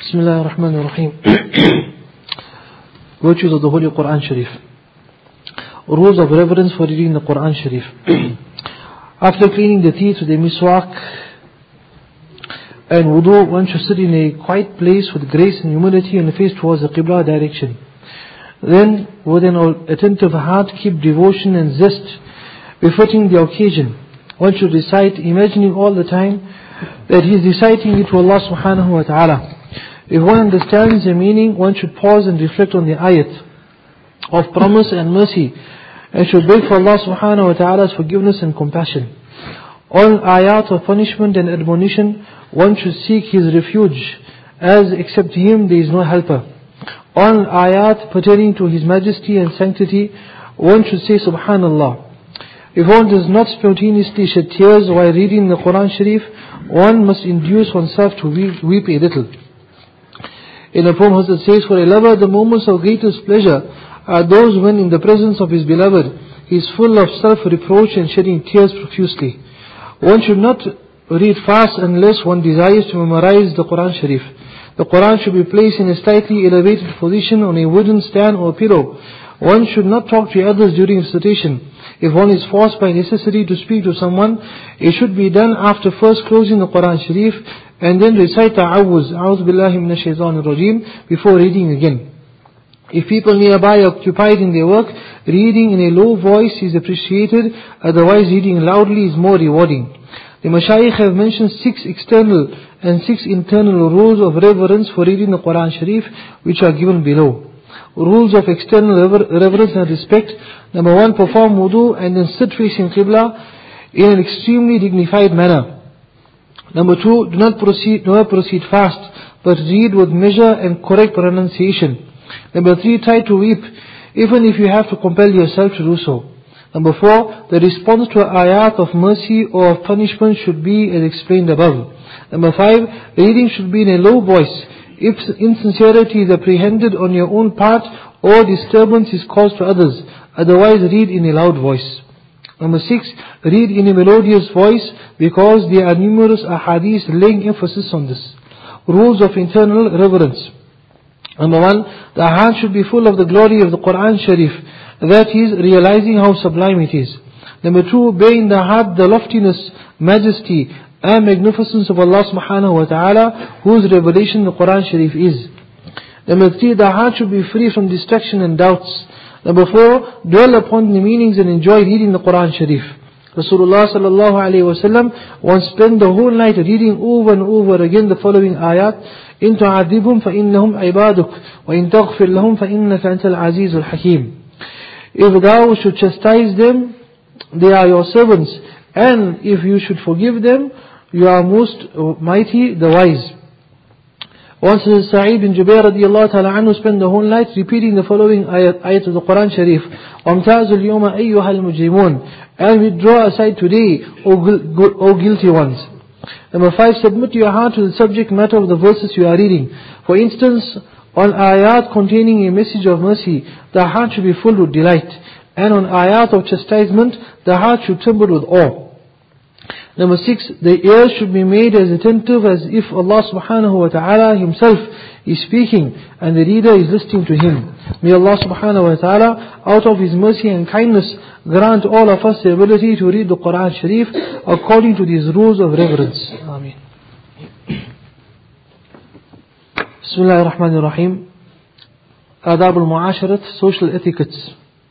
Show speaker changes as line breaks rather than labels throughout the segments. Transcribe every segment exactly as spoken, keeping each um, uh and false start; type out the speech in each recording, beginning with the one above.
Bismillah ar-Rahman ar-Rahim. Virtues of the Holy Quran Sharif. Rules of reverence for reading the Quran Sharif. After cleaning the teeth with a miswak and wudu, one should sit in a quiet place with grace and humility and face towards the Qibla direction. Then, with an attentive heart, keep devotion and zest befitting the occasion. One should recite, imagining all the time that he is reciting it to Allah subhanahu wa ta'ala. If one understands the meaning, one should pause and reflect on the ayat of promise and mercy, and should beg for Allah subhanahu wa ta'ala's forgiveness and compassion. All ayat of punishment and admonition, one should seek his refuge, as except him there is no helper. All ayat pertaining to his majesty and sanctity, one should say Subhanallah. If one does not spontaneously shed tears while reading the Quran Sharif, one must induce oneself to weep, weep a little. In a poem, Hazrat says, for a lover, the moments of greatest pleasure are those when in the presence of his beloved, he is full of self-reproach and shedding tears profusely. One should not read fast unless one desires to memorize the Quran Sharif. The Quran should be placed in a slightly elevated position on a wooden stand or pillow. One should not talk to others during recitation. If one is forced by necessity to speak to someone, it should be done after first closing the Quran Sharif and then recite Ta'awuz, A'udhu Billahi Minash Shaitanir Rajeem, before reading again. If people nearby are occupied in their work, reading in a low voice is appreciated, otherwise reading loudly is more rewarding. The Mashayikh have mentioned six external and six internal rules of reverence for reading the Quran Sharif, which are given below. Rules of external rever- reverence and respect. Number one, perform wudu and then sit facing Qibla in an extremely dignified manner. Number two, do not proceed, do not proceed fast, but read with measure and correct pronunciation. Number three, try to weep, even if you have to compel yourself to do so. Number four, the response to ayat of mercy or of punishment should be as explained above. Number five, reading should be in a low voice. If insincerity is apprehended on your own part or disturbance is caused to others, otherwise read in a loud voice. Number six, read in a melodious voice because there are numerous ahadith laying emphasis on this. Rules of internal reverence. Number one, the heart should be full of the glory of the Quran Sharif, that is, realizing how sublime it is. Number two, bear in the heart the loftiness, majesty, and magnificence of Allah subhanahu wa ta'ala, whose revelation the Quran Sharif is. Number three, the heart should be free from distraction and doubts. Number four, dwell upon the meanings and enjoy reading the Quran Sharif. Rasulullah sallallahu alayhi wa sallam once spent the whole night reading over and over again the following ayat: إِن تُعَذِّبْهُمْ فَإِنَّهُمْ عِبَادُكَ وَإِن تَغْفِرْ لَهُمْ فَإِنَّكَ أَنْتَ الْعَزِيزُ الْحَكِيمُ. If thou should chastise them, they are your servants, and if you should forgive them, you are most mighty, the wise. Once Sa'id bin Jubair radiallahu ta'ala anhu spent the whole night repeating the following ayat, ayat of the Quran Sharif: وَامْتَازُ الْيَوْمَ أَيُّهَا الْمُجْرِمُونَ, and withdraw aside today, O, o guilty ones. Number five, submit your heart to the subject matter of the verses you are reading. For instance, on ayat containing a message of mercy, the heart should be full with delight, and on ayat of chastisement, the heart should tremble with awe. Number six, the ears should be made as attentive as if Allah subhanahu wa ta'ala himself is speaking and the reader is listening to him. May Allah subhanahu wa ta'ala, out of his mercy and kindness, grant all of us the ability to read the Quran Sharif according to these rules of reverence. Ameen. Bismillah ar-Rahman ar-Rahim. Adab al-Mu'asharat, social etiquettes.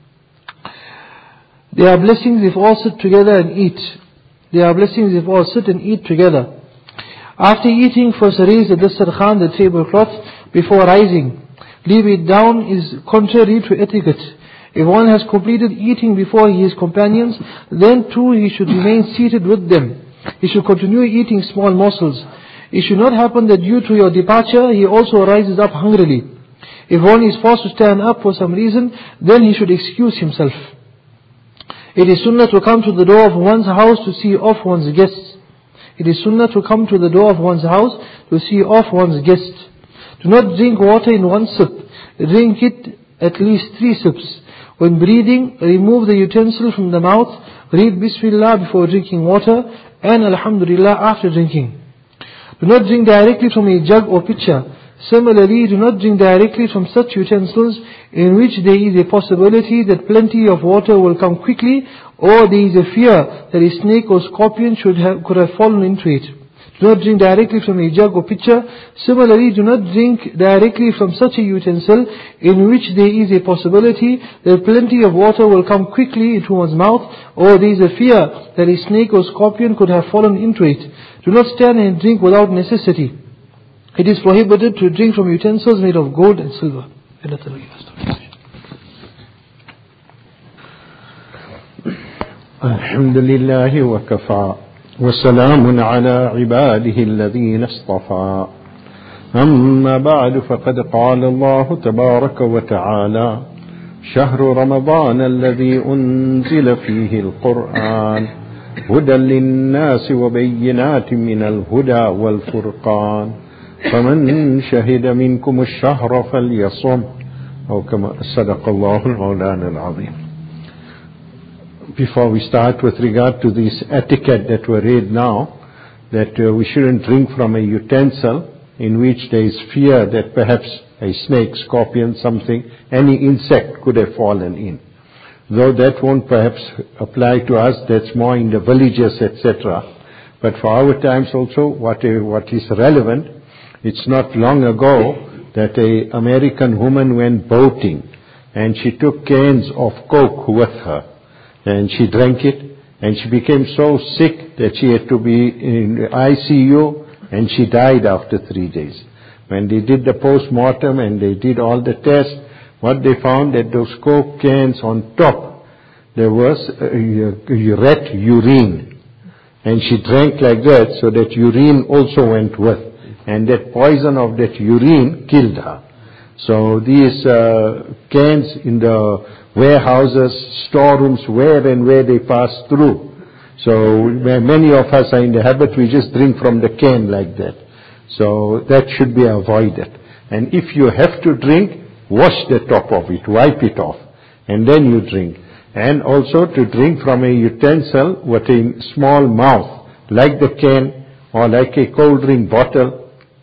There are blessings if all sit together and eat. There are blessings if all sit and eat together. After eating, first raise the dastarkhan, the tablecloth, before rising. Leave it down is contrary to etiquette. If one has completed eating before his companions, then too he should remain seated with them. He should continue eating small morsels. It should not happen that due to your departure, he also rises up hungrily. If one is forced to stand up for some reason, then he should excuse himself. It is sunnah to come to the door of one's house to see off one's guests. It is sunnah to come to the door of one's house to see off one's guests. Do not drink water in one sip. Drink it at least three sips. When breathing, remove the utensil from the mouth. Read Bismillah before drinking water and Alhamdulillah after drinking. Do not drink directly from a jug or pitcher. Similarly, do not drink directly from such utensils in which there is a possibility that plenty of water will come quickly, or there is a fear that a snake or scorpion should have, could have fallen into it. Do not drink directly from a jug or pitcher. Similarly, do not drink directly from such a utensil in which there is a possibility that plenty of water will come quickly into one's mouth, or there is a fear that a snake or scorpion could have fallen into it. Do not stand and drink without necessity. It is prohibited to drink from utensils made of gold and silver.
الحمد لله وكفى وسلام على عباده الذين اصطفى أما بعد فقد قال الله تبارك وتعالى شهر رمضان الذي أنزل فيه القرآن هدى للناس وبينات من الهدى والفرقان فمن شهد منكم الشهر فليصم أو كما صدق الله المولانا العظيم. Before we start, with regard to this etiquette that we read now, that uh, we shouldn't drink from a utensil in which there is fear that perhaps a snake, scorpion, something, any insect could have fallen in. Though that won't perhaps apply to us, that's more in the villages, et cetera. But for our times also, what, uh, what is relevant, it's not long ago that a American woman went boating and she took cans of Coke with her. And she drank it, and she became so sick that she had to be in I C U, and she died after three days. When they did the post-mortem and they did all the tests, what they found that those Coke cans on top, there was uh, rat urine. And she drank like that, so that urine also went with. And that poison of that urine killed her. So these uh, cans in the warehouses, storerooms, where and where they pass through. So many of us are in the habit, we just drink from the can like that. So that should be avoided. And if you have to drink, wash the top of it, wipe it off, and then you drink. And also to drink from a utensil with a small mouth, like the can or like a cold drink bottle.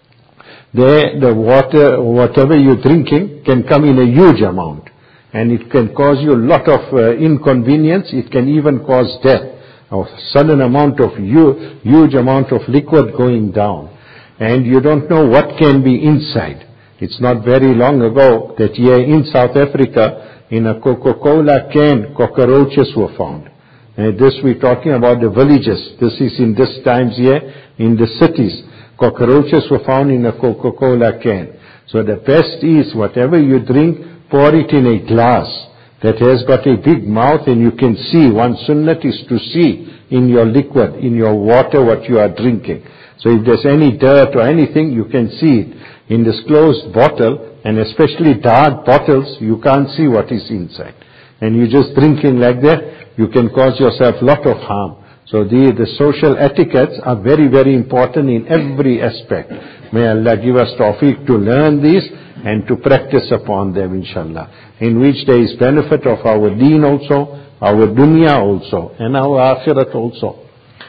There, the water, whatever you're drinking, can come in a huge amount. And it can cause you a lot of uh, inconvenience. It can even cause death. A sudden amount of huge, huge amount of liquid going down. And you don't know what can be inside. It's not very long ago that here in South Africa, in a Coca-Cola can, cockroaches were found. And this we're talking about the villages. This is in this times here, in the cities. Cockroaches were found in a Coca-Cola can. So the best is, whatever you drink, pour it in a glass that has got a big mouth and you can see. One sunnat is to see in your liquid, in your water, what you are drinking. So if there's any dirt or anything, you can see it. In this closed bottle, and especially dark bottles, you can't see what is inside. And you just drinking like that, you can cause yourself a lot of harm. So the, the social etiquettes are very, very important in every aspect. May Allah give us tawfiq to learn these and to practice upon them, inshallah. In which there is benefit of our deen also, our dunya also, and our akhirat also.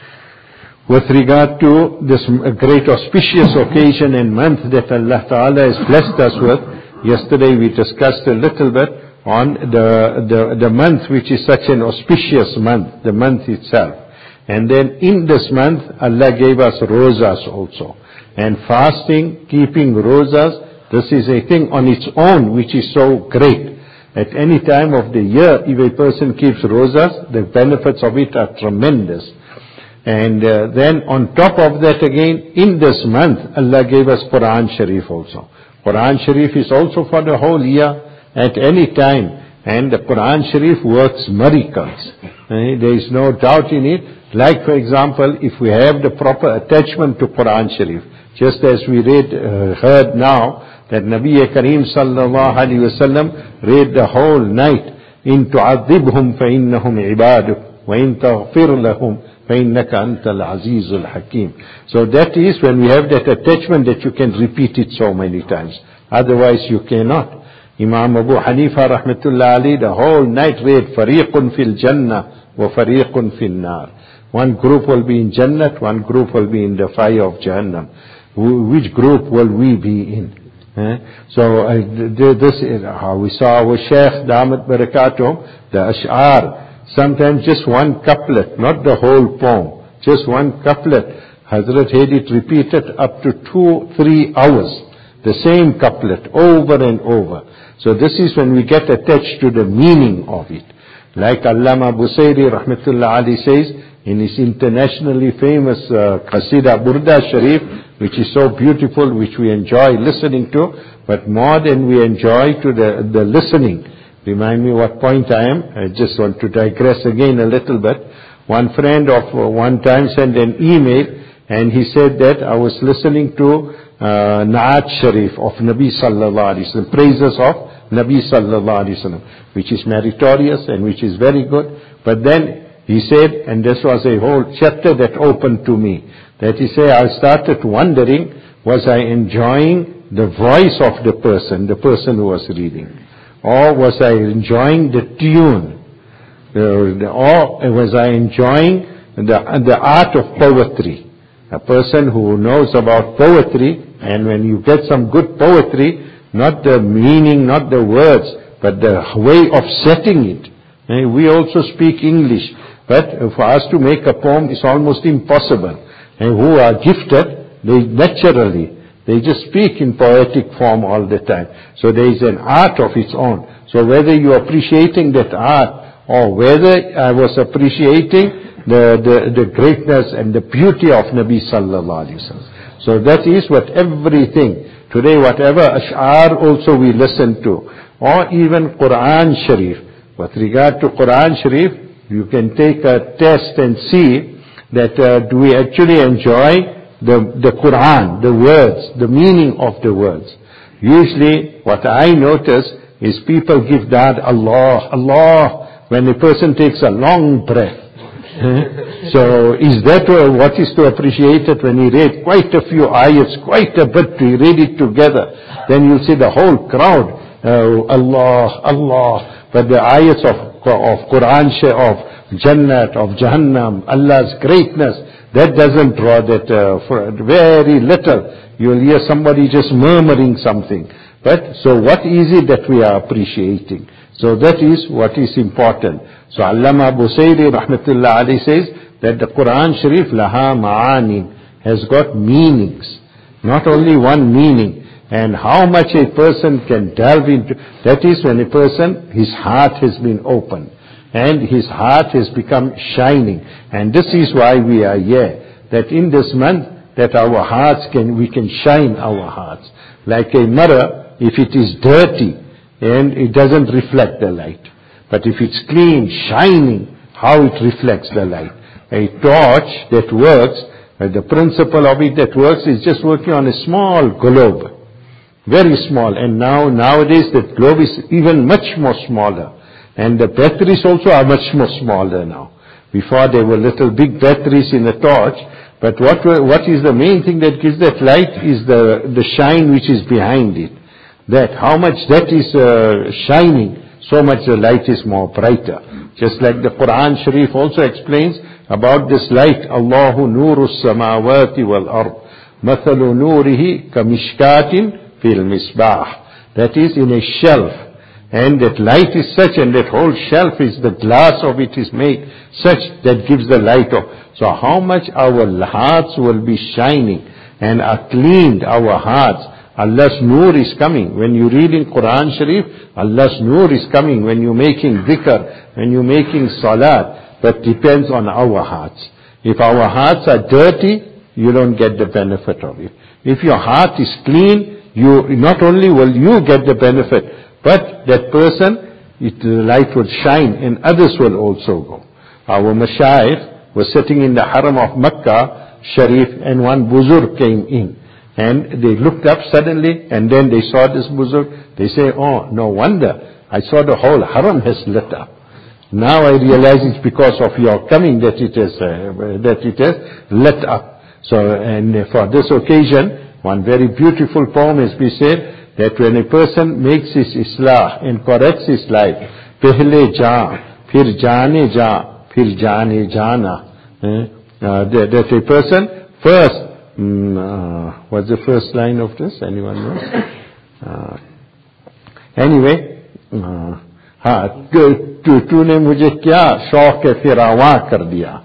With regard to this great auspicious occasion and month that Allah Ta'ala has blessed us with, yesterday we discussed a little bit on the, the, the month which is such an auspicious month, the month itself. And then in this month, Allah gave us rosas also. And fasting, keeping rosas, this is a thing on its own which is so great. At any time of the year, if a person keeps rosas, the benefits of it are tremendous. And uh, then on top of that again, in this month, Allah gave us Quran Sharif also. Quran Sharif is also for the whole year, at any time. And the Quran Sharif works miracles. Uh, there is no doubt in it. Like, for example, if we have the proper attachment to Quran Sharif, just as we read, uh, heard now, that Nabi Kareem sallallahu alayhi wa sallam read the whole night, in tu'adhibhum fa innahum ibaduk, wa in taghfir lahum fa innaka antal azizul hakim. So that is when we have that attachment that you can repeat it so many times. Otherwise you cannot. Imam Abu Hanifa rahmatullah alayhi the whole night read, fariqun fil jannah wa fariqun fil nar. One group will be in Jannat, one group will be in the fire of Jahannam. Which group will we be in? Eh? So uh, th- this is how we saw our Shaykh Damat Barakatum, the Ash'ar, sometimes just one couplet, not the whole poem, just one couplet. Hazrat had it repeated up to two, three hours, the same couplet over and over. So this is when we get attached to the meaning of it. Like Allama Busayri Rahmatullah Ali says in his internationally famous uh, Qasida Burda Sharif, which is so beautiful, which we enjoy listening to, but more than we enjoy to the, the listening. Remind me what point I am. I just want to digress again a little bit. One friend of uh, one time sent an email, and he said that I was listening to uh, Naat Sharif of Nabi Sallallahu Alaihi Wasallam, praises of Nabi Sallallahu Alaihi Wasallam, which is meritorious and which is very good. But then he said, and this was a whole chapter that opened to me, that he said, I started wondering, was I enjoying the voice of the person, the person who was reading? Or was I enjoying the tune? Uh, or was I enjoying the, the art of poetry? A person who knows about poetry, and when you get some good poetry, not the meaning, not the words, but the way of setting it. And we also speak English, but for us to make a poem is almost impossible. And who are gifted, they naturally, they just speak in poetic form all the time. So there is an art of its own. So whether you are appreciating that art, or whether I was appreciating the, the, the greatness and the beauty of Nabi Sallallahu Alaihi Wasallam. So that is what everything, today whatever ash'ar also we listen to, or even Quran Sharif. With regard to Quran Sharif, you can take a test and see that uh, do we actually enjoy the, the Quran, the words, the meaning of the words. Usually what I notice is people give that Allah, Allah, when a person takes a long breath. So is that what is to appreciate it when he read quite a few ayats, quite a bit, he read it together, then you'll see the whole crowd, uh, Allah, Allah, but the ayats of, of Quran, of Jannat, of Jahannam, Allah's greatness, that doesn't draw that uh, for very little. You'll hear somebody just murmuring something. But so what is it that we are appreciating? So that is what is important. So Allama Busayri Rahmatullah Ali says that the Quran Sharif laha ma'anin has got meanings. Not only one meaning. And how much a person can delve into, that is when a person, his heart has been opened. And his heart has become shining. And this is why we are here. That in this month, that our hearts can, we can shine our hearts. Like a mirror, if it is dirty, and it doesn't reflect the light. But if it's clean, shining, how it reflects the light. A torch that works, uh, the principle of it that works is just working on a small globe. Very small. And now, nowadays, that globe is even much more smaller. And the batteries also are much more smaller now. Before there were little big batteries in a torch. But what, what is the main thing that gives that light is the, the shine which is behind it. That how much that is uh, shining, so much the light is more brighter. Just like the Quran Sharif also explains about this light. Allahu nuru samawati wal ard. Mathalu nurihi kamishkatin fil misbah. That is in a shelf. And that light is such, and that whole shelf is, the glass of it is made such that gives the light of. So how much our hearts will be shining and are cleaned, our hearts. Allah's nur is coming. When you read in Quran Sharif, Allah's nur is coming. When you're making dhikr, when you're making salat, that depends on our hearts. If our hearts are dirty, you don't get the benefit of it. If your heart is clean, you, not only will you get the benefit, but that person, it, the light will shine and others will also go. Our mashayikh was sitting in the haram of Makkah Sharif, and one buzurg came in. And they looked up suddenly, and then they saw this buzurg. They say, oh, no wonder. I saw the whole haram has lit up. Now I realize it's because of your coming that it has, uh, that it has lit up. So, and for this occasion, one very beautiful poem has been said, that when a person makes his islah and corrects his life, pehle jaan, phir jaane jaan, phir jaane jana. Uh, that, that a person first, um, uh, what's the first line of this? Anyone knows? Uh, anyway, uh, हाँ तूने मुझे क्या शौक है फिरावा कर दिया.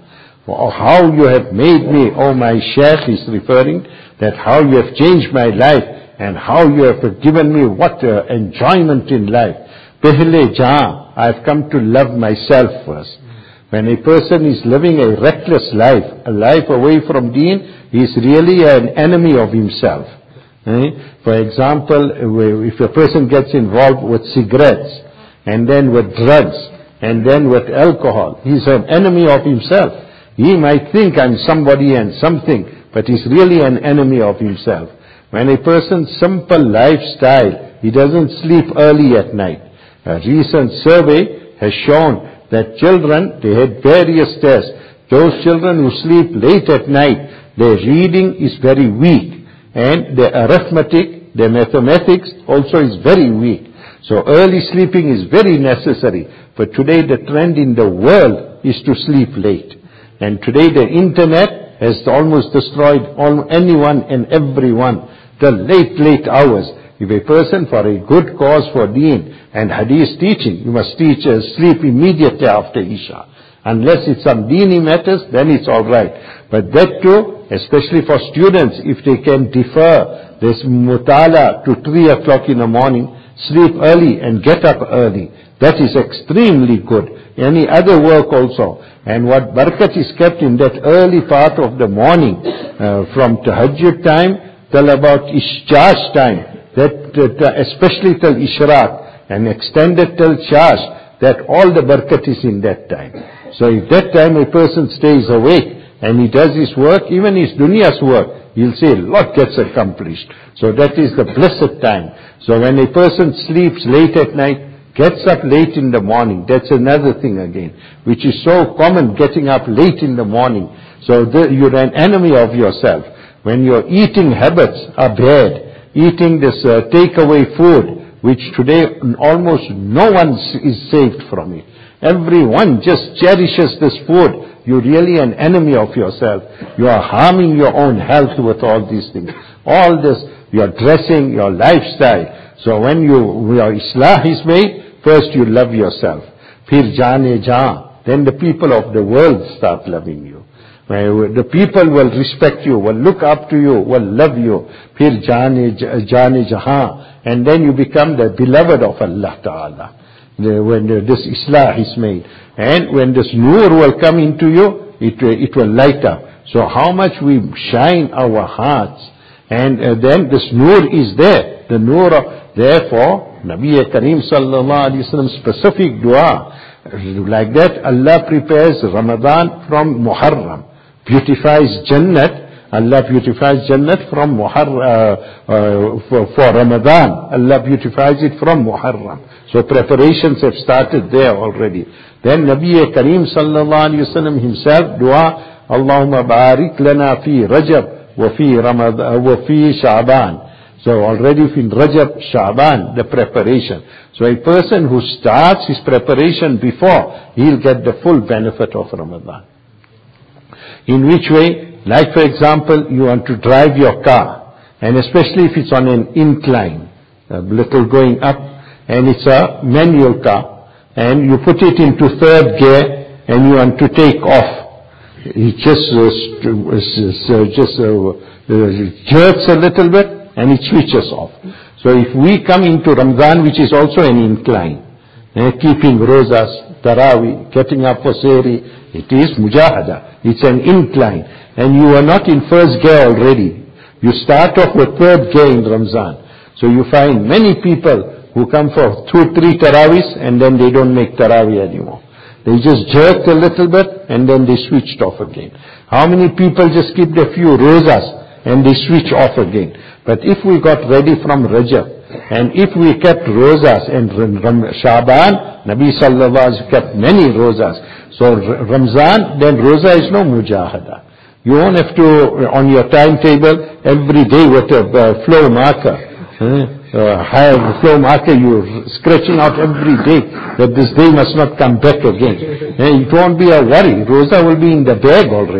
How you have made me, oh my Shaykh is referring, that how you have changed my life and how you have given me what uh, enjoyment in life. Pehle jaan, I have come to love myself first. When a person is living a reckless life, a life away from deen, he is really an enemy of himself. Eh? For example, if a person gets involved with cigarettes, and then with drugs, and then with alcohol, he is an enemy of himself. He might think I'm somebody and something, but he's really an enemy of himself. When a person's simple lifestyle, he doesn't sleep early at night. A recent survey has shown that children, they had various tests. Those children who sleep late at night, their reading is very weak, and their arithmetic, their mathematics also is very weak. So early sleeping is very necessary. But today the trend in the world is to sleep late. And today the internet has almost destroyed all, anyone and everyone. The late, late hours. If a person for a good cause for deen and hadith teaching, you must teach uh, sleep immediately after Isha. Unless it's some deeni matters, then it's alright. But that too, especially for students, if they can defer this mutala to three o'clock in the morning, sleep early and get up early. That is extremely good. Any other work also. And what barakat is kept in that early part of the morning, uh, from tahajjud time till about ishchash time, that uh, especially till ishraq, and extended till chash, that all the barakat is in that time. So if that time a person stays awake and he does his work, even his dunya's work, he'll say a lot gets accomplished. So that is the blessed time. So when a person sleeps late at night, gets up late in the morning, that's another thing again, which is so common, getting up late in the morning. So the, you're an enemy of yourself. When your eating habits are bad, eating this uh, takeaway food, which today almost no one is saved from it. Everyone just cherishes this food. You're really an enemy of yourself. You are harming your own health with all these things. All this, your dressing, your lifestyle. So when you, your islah is made, first you love yourself. Phir jaane jaan. Then the people of the world start loving you. The people will respect you, will look up to you, will love you. Phir jaane jaane jahan. And then you become the beloved of Allah Ta'ala. When this islah is made. And when this nur will come into you, it, it will light up. So how much we shine our hearts. And uh, then this nur is there. The nur of, therefore, Nabi Kareem Sallallahu Alaihi Wasallam specific dua. Like that, Allah prepares Ramadan from Muharram. Beautifies Jannat. Allah beautifies Jannat from Muharram, uh, uh, for, for Ramadan. Allah beautifies it from Muharram. So preparations have started there already. Then Nabi Kareem Sallallahu Alaihi Wasallam himself dua, Allahumma barik lana fi Rajab wa fi Ramadan wa fi Sha'ban. So already in Rajab, Sha'ban, the preparation. So a person who starts his preparation before, he'll get the full benefit of Ramadan. In which way? Like for example, you want to drive your car, and especially if it's on an incline, a little going up, and it's a manual car, and you put it into third gear, and you want to take off. It just uh, just uh, uh, jerks a little bit, and it switches off. So if we come into Ramadan, which is also an incline, eh, keeping rozas, tarawih, getting up for sehri, it is mujahada. It's an incline. And you are not in first gear already. You start off with third gear in Ramzan. So you find many people who come for two, three tarawis and then they don't make tarawih anymore. They just jerked a little bit and then they switched off again. How many people just keep a few rozas and they switch off again? But if we got ready from Rajab, and if we kept rozas and Sha'ban, Nabi Sallallahu Alaihi Wasallam kept many rozas. So Ramzan, then roza is no mujahada. You won't have to, on your timetable, every day with a uh, flow marker. Uh, high flow marker, you're scratching out every day that this day must not come back again. Uh, it won't be a worry. Rosa will be in the bag already.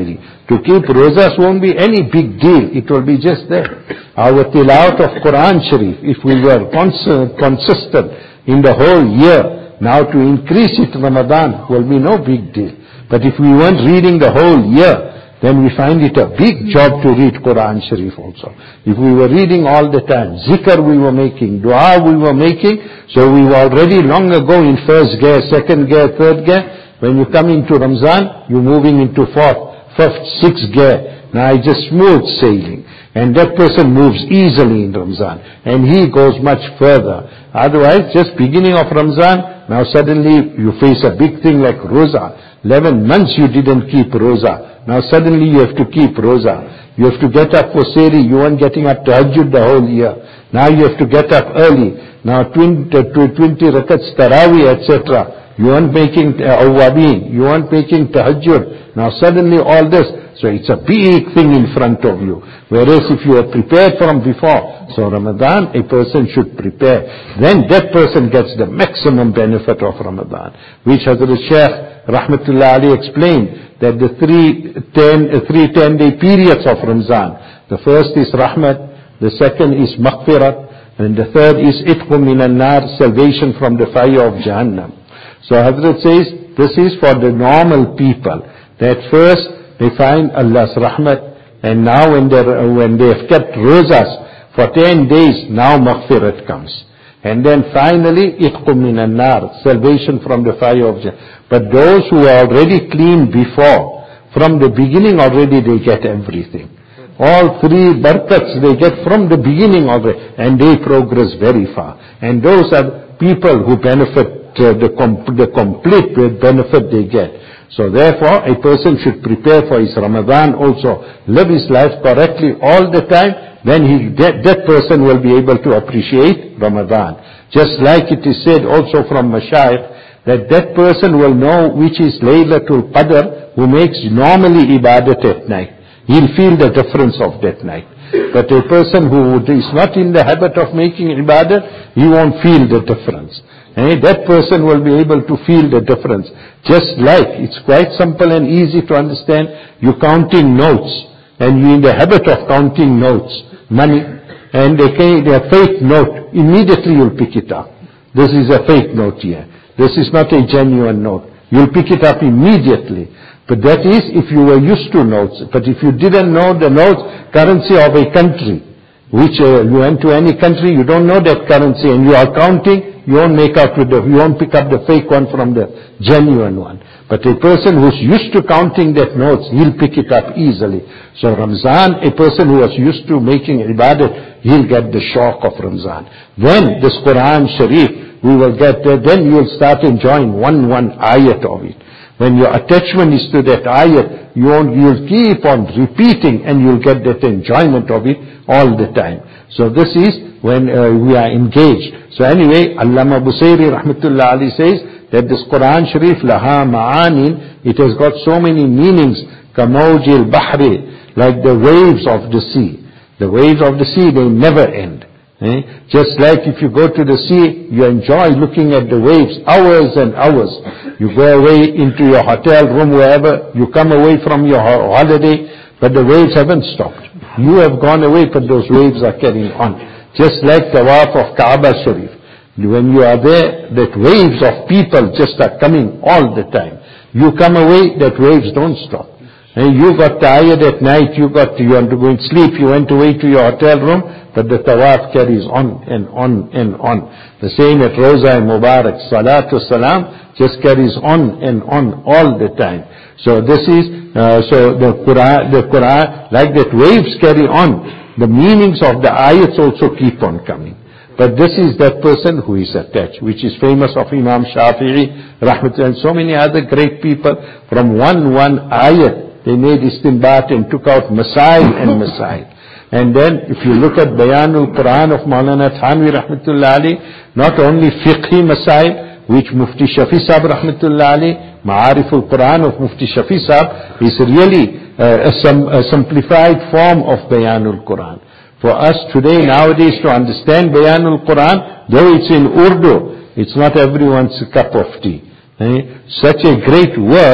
To keep rozas won't be any big deal. It will be just there. Our tilawat of Quran Sharif, if we were cons- consistent in the whole year, now to increase it Ramadan will be no big deal. But if we weren't reading the whole year, then we find it a big job to read Quran Sharif also. If we were reading all the time, zikr we were making, dua we were making, so we were already long ago in first gear, second gear, third gear. When you come into Ramzan, you're moving into fourth, fifth, sixth gear. Now it's just smooth sailing. And that person moves easily in Ramzan. And he goes much further. Otherwise, just beginning of Ramzan, now suddenly you face a big thing like Roza. Eleven months you didn't keep Roza. Now suddenly you have to keep Roza. You have to get up for Sehri. You weren't getting up to Tahajjud the whole year. Now you have to get up early. Now twenty, twenty rakats Taraweeh, et cetera. You weren't making uh, awwabin. You weren't making Tahajjud. Now suddenly all this. So it's a big thing in front of you. Whereas if you are prepared from before, so Ramadan, a person should prepare. Then that person gets the maximum benefit of Ramadan. Which Hazrat Shaykh Rahmatullah Ali explained that the three ten, uh, three ten-day periods of Ramzan. The first is Rahmat, the second is Maghfirat, and the third is Itqum minan nar, salvation from the fire of Jahannam. So Hazrat says, this is for the normal people. That first, they find Allah's rahmat, and now when they when they have kept rozas for ten days, now maghfirat comes. And then finally, itqum minan nar, salvation from the fire of Jahannam. But those who are already clean before, from the beginning already they get everything. All three barakats they get from the beginning already, and they progress very far. And those are people who benefit, uh, the, com- the complete benefit they get. So therefore, a person should prepare for his Ramadan also, live his life correctly all the time, then he, that, that person will be able to appreciate Ramadan. Just like it is said also from Mashayikh, that that person will know which is Laylatul Qadr, who makes normally ibadat at night. He'll feel the difference of that night. But a person who is not in the habit of making ibadat, he won't feel the difference. Eh, that person will be able to feel the difference. Just like, it's quite simple and easy to understand, you're counting notes, and you're in the habit of counting notes, money, and they can, a fake note, immediately you'll pick it up. This is a fake note here. This is not a genuine note. You'll pick it up immediately. But that is if you were used to notes. But if you didn't know the notes, currency of a country, which uh, you went to any country, you don't know that currency, and you are counting, you won't make out with the, you won't pick up the fake one from the genuine one. But a person who's used to counting that notes, he'll pick it up easily. So Ramzan, a person who was used to making ibadat, he'll get the shock of Ramzan. Then this Quran Sharif, we will get there, then you'll start enjoying one, one ayat of it. When your attachment is to that ayat, you won't, you'll keep on repeating and you'll get that enjoyment of it all the time. So this is when uh, we are engaged. So anyway, Allama Busayri Rahmatullah Ali says that this Quran Sharif, laha ma'anin, it has got so many meanings, kamawjil bahri, like the waves of the sea. The waves of the sea, they never end. Eh? Just like if you go to the sea, you enjoy looking at the waves hours and hours. You go away into your hotel room, wherever, you come away from your holiday, but the waves haven't stopped. You have gone away, but those waves are carrying on. Just like the tawaf of Kaaba Sharif. When you are there, that waves of people just are coming all the time. You come away, that waves don't stop. And you got tired at night, you got, you want to go and sleep, you went away to your hotel room, but the tawaf carries on and on and on. The same at Roza and Mubarak, Salatu Salam, just carries on and on all the time. So this is, uh, so the Quran, the Quran, like that waves carry on, the meanings of the ayats also keep on coming. But this is that person who is attached, which is famous of Imam Shafi'i, Rahmatullah, and so many other great people. From one, one ayat, they made istinbat and took out masail and masail. And then if you look at Bayanul Quran of Maulana Thanvi Rahmatullah Ali, not only fiqhi masail, which Mufti Shafi Sahib Rahmatullah Ali, Ma'ariful Quran of Mufti Shafi Sahib, is really uh, a, a simplified form of Bayanul Quran. For us today, nowadays, to understand Bayanul Quran, though it's in Urdu, it's not everyone's cup of tea. Eh? Such a great work,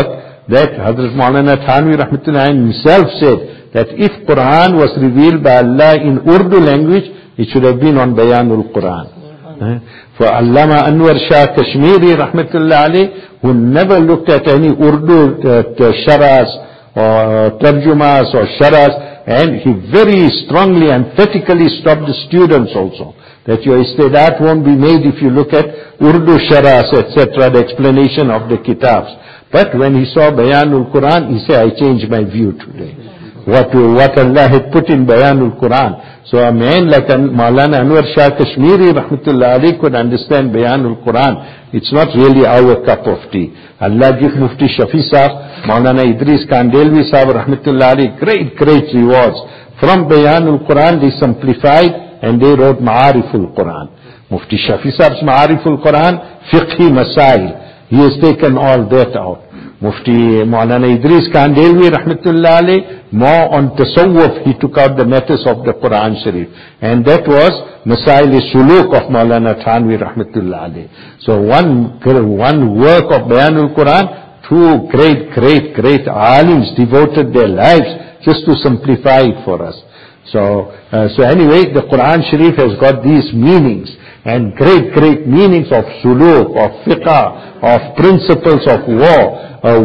that Hazrat Maulana Thanvi Rahmatullah himself said that if Quran was revealed by Allah in Urdu language, it should have been on Bayanul Quran. Uh, for Allama Anwar Shah Kashmiri Rahmatullah alayh, who never looked at any Urdu uh, sharas or tarjumas or sharas, and he very strongly, emphatically stopped the students also, that your istidat won't be made if you look at Urdu sharas, et cetera, the explanation of the kitabs. But when he saw Bayanul Quran, he said, I changed my view today. What, what Allah had put in Bayanul Quran. So a man like Maulana Anwar Shah Kashmiri Rahmatullah alayh could understand Bayanul Quran. It's not really our cup of tea. Allah give Mufti Shafi Sahib, Maulana Idris Kandelvi Sahib Rahmatullah alayh great, great rewards. From Bayanul Quran they simplified and they wrote Ma'ariful Quran. Mufti Shafi Sahib's Ma'ariful Quran, Fiqhi Masail. He has taken all that out. Mufti Maulana Idris Kandelvi Rahmatullah alayh, more on tasawwuf, he took out the matters of the Quran Sharif. And that was Masail-e-Suluk of Maulana Thanvi Rahmatullah alayh. So one, one work of Bayanul Quran, two great, great, great alims devoted their lives just to simplify it for us. So, uh, so anyway, the Quran Sharif has got these meanings, and great, great meanings of suluk, of fiqh, of principles of war, uh,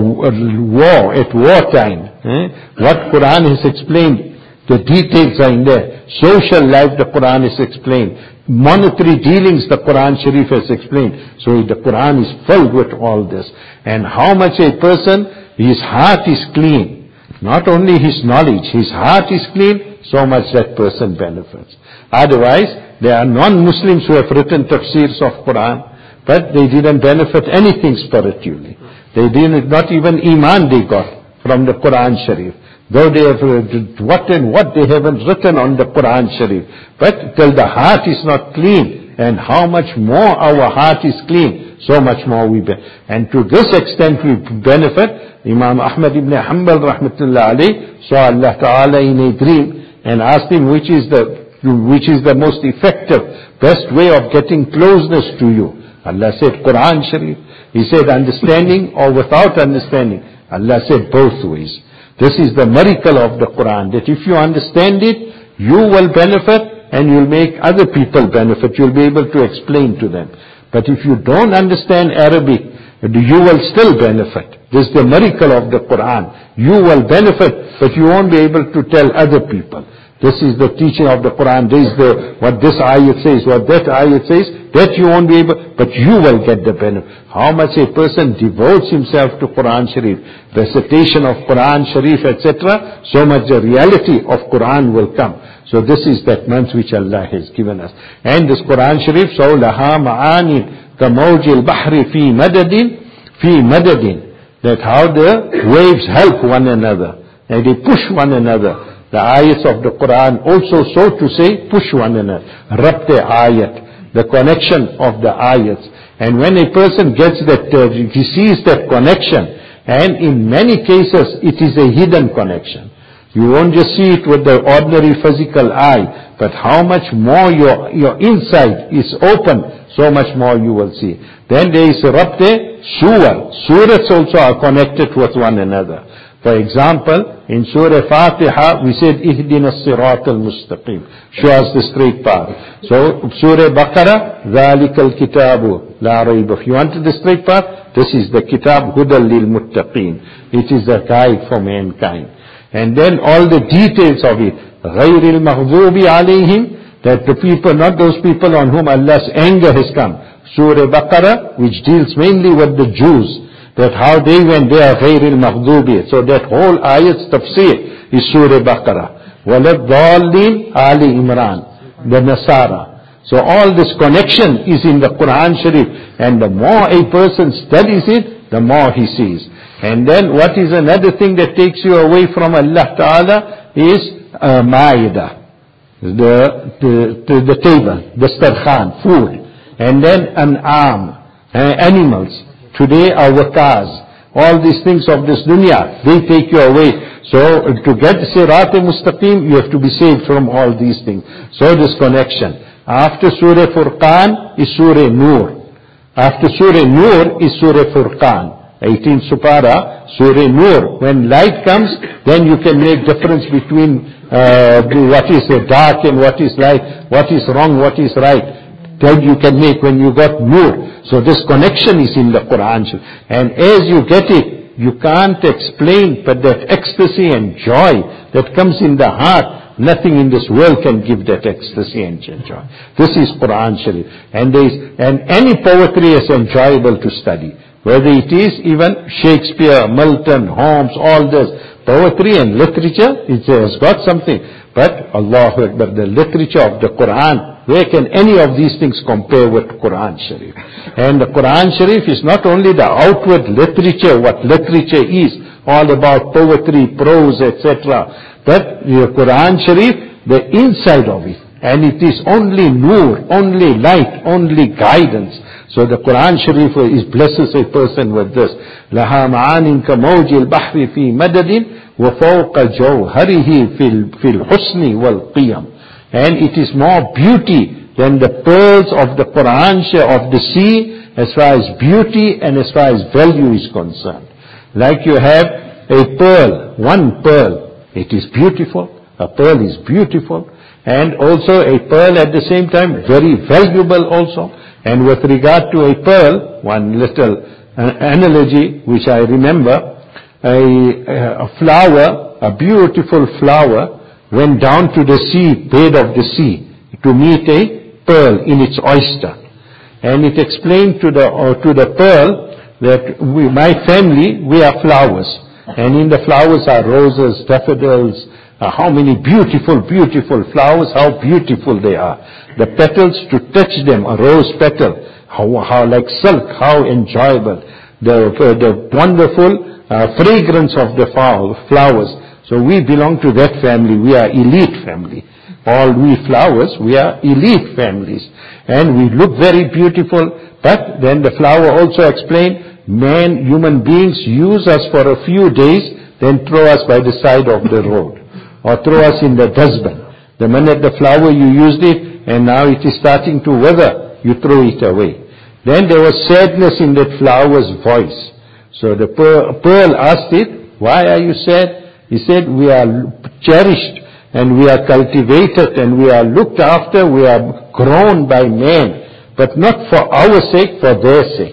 war at wartime. Eh? What Quran has explained, the details are in there. Social life, the Quran has explained. Monetary dealings, the Quran Sharif has explained. So the Quran is filled with all this. And how much a person, his heart is clean. Not only his knowledge, his heart is clean, so much that person benefits. Otherwise, there are non-Muslims who have written tafsirs of Quran, but they didn't benefit anything spiritually. They didn't, not even Iman they got from the Quran Sharif. Though they have, what and what they haven't written on the Quran Sharif. But till the heart is not clean, and how much more our heart is clean, so much more we benefit. And to this extent we benefit. Imam Ahmad ibn Hanbal Rahmatullah alayh saw Allah Ta'ala in a dream and asked him which is the which is the most effective, best way of getting closeness to you. Allah said Quran Sharif. He said understanding or without understanding. Allah said both ways. This is the miracle of the Quran, that if you understand it, you will benefit and you'll make other people benefit. You'll be able to explain to them. But if you don't understand Arabic, you will still benefit. This is the miracle of the Quran. You will benefit, but you won't be able to tell other people. This is the teaching of the Quran. This is the, what this ayat says, what that ayat says, that you won't be able, but you will get the benefit. How much a person devotes himself to Quran Sharif, recitation of Quran Sharif, et cetera, so much the reality of Quran will come. So this is that month which Allah has given us. And this Quran Sharif, so laha ma'ani kamawjil bahri fi madadin, fi madadin, that how the waves help one another, and they push one another. The ayats of the Quran also, so to say, push one another. Rabte ayat, the connection of the ayats. And when a person gets that, uh, he sees that connection, and in many cases it is a hidden connection. You won't just see it with the ordinary physical eye, but how much more your, your inside is open, so much more you will see. Then there is Rabte Surah. Surahs also are connected with one another. For example, in Surah Fatiha, we said, Ihdina as-sirat al-mustaqim. Show us the straight path. So, Surah Baqarah, Dhalika al-kitabu, la rayba. If you wanted the straight path, this is the kitab, Hudal lil-muttaqin. It is a guide for mankind. And then all the details of it, غَيْرِ الْمَغْضُوبِ عَلَيْهِمْ, that the people, not those people on whom Allah's anger has come. Surah Baqarah, which deals mainly with the Jews, that how they went there, غَيْرِ الْمَغْضُوبِ. So that whole ayat's tafsir is Surah Baqarah. وَلَدْضَالِّينَ Ali Imran, the Nasara. So all this connection is in the Quran Sharif. And the more a person studies it, the more he sees. And then what is another thing that takes you away from Allah Ta'ala is uh, Ma'idah, the, the, the, the table, the starkhan, food. And then an arm, uh, animals. Today our cars, all these things of this dunya, they take you away. So to get Sirat Mustaqim, you have to be saved from all these things. So this connection. After Surah Furqan is Surah Nur. After Surah Nur is Surah Furqan. eighteenth Supara, Surah Nur. When light comes, then you can make difference between uh, what is dark and what is light, what is wrong, what is right. That you can make when you got Nur. So this connection is in the Quran. And as you get it, you can't explain, but that ecstasy and joy that comes in the heart, nothing in this world can give that ecstasy and joy. This is Quran Sharif. And there is, and any poetry is enjoyable to study. Whether it is even Shakespeare, Milton, Holmes, all this. Poetry and literature, it has got something. But Allahu Akbar, the literature of the Quran, where can any of these things compare with Quran Sharif? And the Quran Sharif is not only the outward literature, what literature is, all about poetry, prose, et cetera. But the Quran Sharif, the inside of it. And it is only nur, only light, only guidance. So the Quran Sharif is blesses a person with this. لها معان كموج البحر في مدد وفوق جوهره في الحسن والقيم. And it is more beauty than the pearls of the Quran of the sea as far as beauty and as far as value is concerned. Like you have a pearl, one pearl, it is beautiful. A pearl is beautiful. And also a pearl at the same time very valuable also. And with regard to a pearl, one little uh, analogy which I remember, a, a flower, a beautiful flower, went down to the sea, bed of the sea, to meet a pearl in its oyster. And it explained to the, uh, to the pearl that we, my family, we are flowers. And in the flowers are roses, daffodils, Uh, how many beautiful, beautiful flowers, how beautiful they are. The petals, to touch them, a rose petal, how, how like silk, how enjoyable. The, uh, the wonderful uh, fragrance of the flowers. So we belong to that family. We are elite family. All we flowers, we are elite families. And we look very beautiful. But then the flower also explained, man, human beings use us for a few days, then throw us by the side of the road. Or throw us in the dustbin. The minute the flower you used it, and now it is starting to wither, you throw it away. Then there was sadness in that flower's voice. So the pearl asked it, why are you sad? He said, we are cherished, and we are cultivated, and we are looked after, we are grown by man, but not for our sake, for their sake.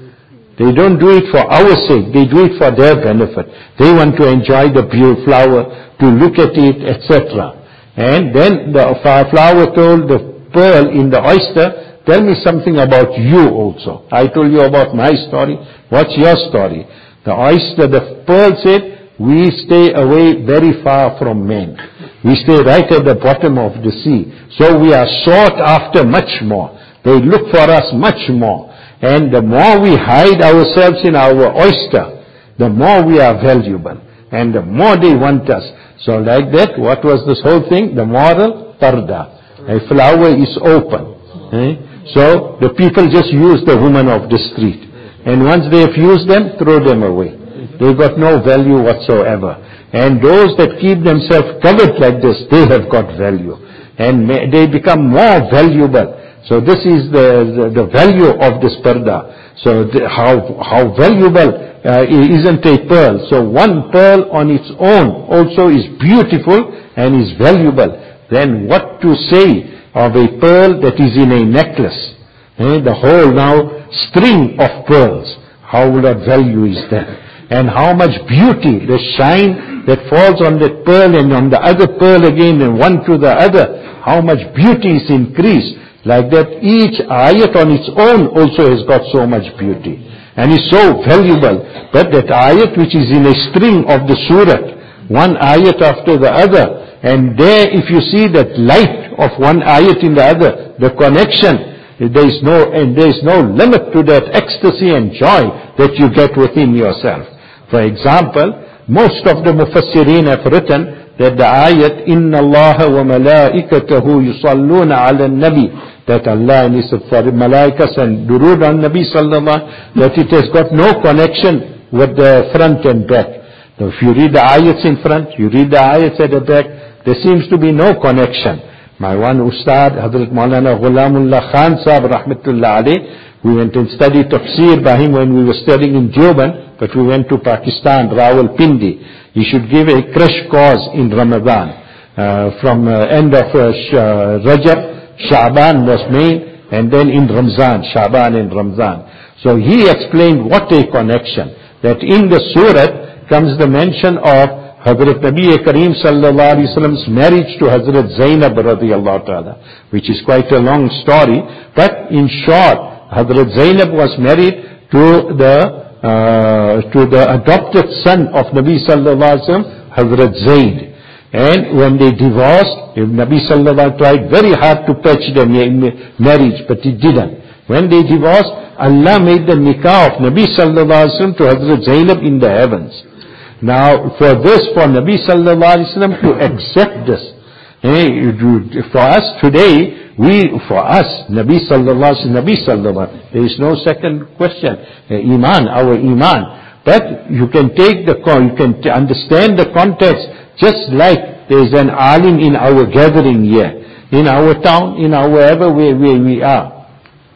They don't do it for our sake, they do it for their benefit. They want to enjoy the beautiful flower, to look at it, et cetera. And then the flower told the pearl in the oyster, tell me something about you also. I told you about my story. What's your story? The oyster, the pearl said, we stay away very far from men. We stay right at the bottom of the sea. So we are sought after much more. They look for us much more. And the more we hide ourselves in our oyster, the more we are valuable. And the more they want us. So like that, what was this whole thing? The moral parda. A flower is open. Eh? So the people just use the woman of the street. And once they have used them, throw them away. They've got no value whatsoever. And those that keep themselves covered like this, they have got value. And they become more valuable. So this is the, the, the value of this parda. So the, how, how valuable Uh, isn't a pearl. So one pearl on its own also is beautiful and is valuable. Then what to say of a pearl that is in a necklace? Eh? The whole now string of pearls. How much value is that? And how much beauty, the shine that falls on that pearl and on the other pearl again and one to the other. How much beauty is increased. Like that each ayat on its own also has got so much beauty. And is so valuable. But that ayat which is in a string of the surah, one ayat after the other, and there if you see that light of one ayat in the other, the connection, there is no, and there is no limit to that ecstasy and joy that you get within yourself. For example, most of the mufassirin have written that the ayat, Inna Allah wa malaikatahu yusalluna ala nabi, that Allah and His malaikas and durud on Nabi sallallahu, that it has got no connection with the front and back. Now, if you read the ayats in front, you read the ayats at the back, there seems to be no connection. My one Ustad, Hazrat Maulana Ghulamullah Khan Sahib, rahmatullah alayh, we went and studied tafsir by him when we were studying in Deoband. but we went to Pakistan, Rawalpindi. He should give a crash course in Ramadan. Uh, from uh, end of uh, Sh- uh, Rajab, Sha'ban was made, and then in Ramzan, Sha'ban and Ramzan. So he explained what a connection, that in the surah comes the mention of Hazrat Nabi Kareem sallallahu alaihi wasallam's marriage to Hazrat Zainab radiyallahu ta'ala, which is quite a long story, but in short, Hazrat Zainab was married to the, uh, to the adopted son of Nabi sallallahu alaihi wasallam, Hazrat Zaid. And when they divorced, Nabi sallallahu alaihi wasallam tried very hard to patch their marriage, but he didn't. When they divorced, Allah made the nikah of Nabi sallallahu alaihi wasallam to Hazrat Zainab in the heavens. Now, for this, for Nabi sallallahu alaihi wasallam to accept this, eh, for us today, we, for us, Nabi sallallahu alaihi wasallam, Nabi sallallahu alaihi wasallam, there is no second question. Uh, iman, our iman. But you can take the, you can t- understand the context. Just like there is an alim in our gathering here, in our town, in our wherever where, where we are.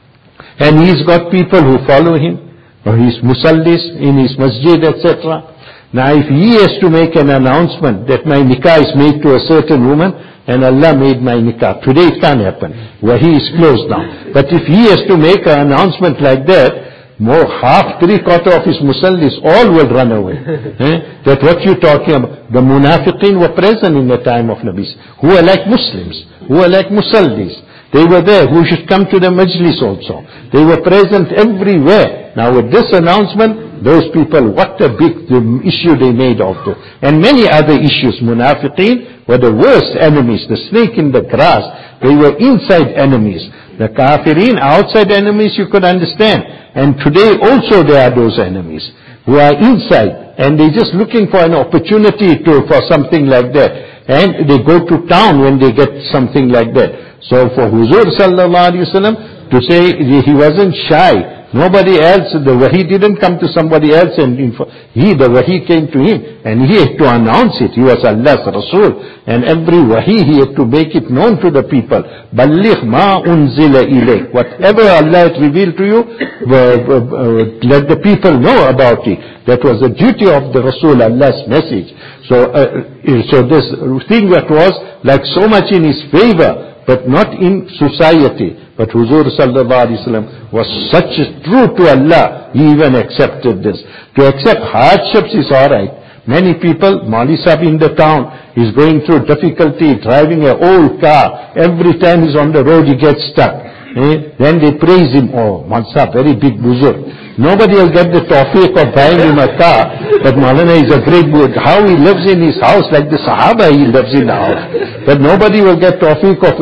And he's got people who follow him, or he's musallis in his masjid, et cetera. Now if he has to make an announcement that my nikah is made to a certain woman, and Allah made my nikah, today it can't happen, where he is closed now. But if he has to make an announcement like that, more half, three quarter of his musallis, all will run away. eh? That what you're talking about. The munafiqeen were present in the time of Nabi, who are like Muslims, who are like musallis. They were there, who should come to the majlis also. They were present everywhere. Now with this announcement, those people, what a big the issue they made of it. And many other issues. Munafiqeen were the worst enemies, the snake in the grass. They were inside enemies. The kafirin, outside enemies, you could understand. And today also there are those enemies who are inside, and they're just looking for an opportunity to, for something like that. And they go to town when they get something like that. So for Huzur sallallahu alaihi wasallam to say he wasn't shy, nobody else, the wahi didn't come to somebody else, and he, the wahi came to him, and he had to announce it. He was Allah's Rasul, and every wahi he had to make it known to the people. Balligh ma unzila ilayk. Whatever Allah had revealed to you, uh, uh, uh, let the people know about it. That was the duty of the Rasul, Allah's message. So, uh, so this thing that was like so much in his favor, but not in society. But Huzur sallallahu alaihi wasallam was such true to Allah, he even accepted this. To accept hardships is alright. Many people, Mali Sahib in the town, is going through difficulty, driving an old car. Every time he's on the road, he gets stuck. Eh? Then they praise him. Oh, Mali Sahib, very big buzurg. Nobody will get the tawfiq of buying him a car, but Maulana is a great buzurg. How he lives in his house, like the Sahaba he lives in the house. But nobody will get tawfiq of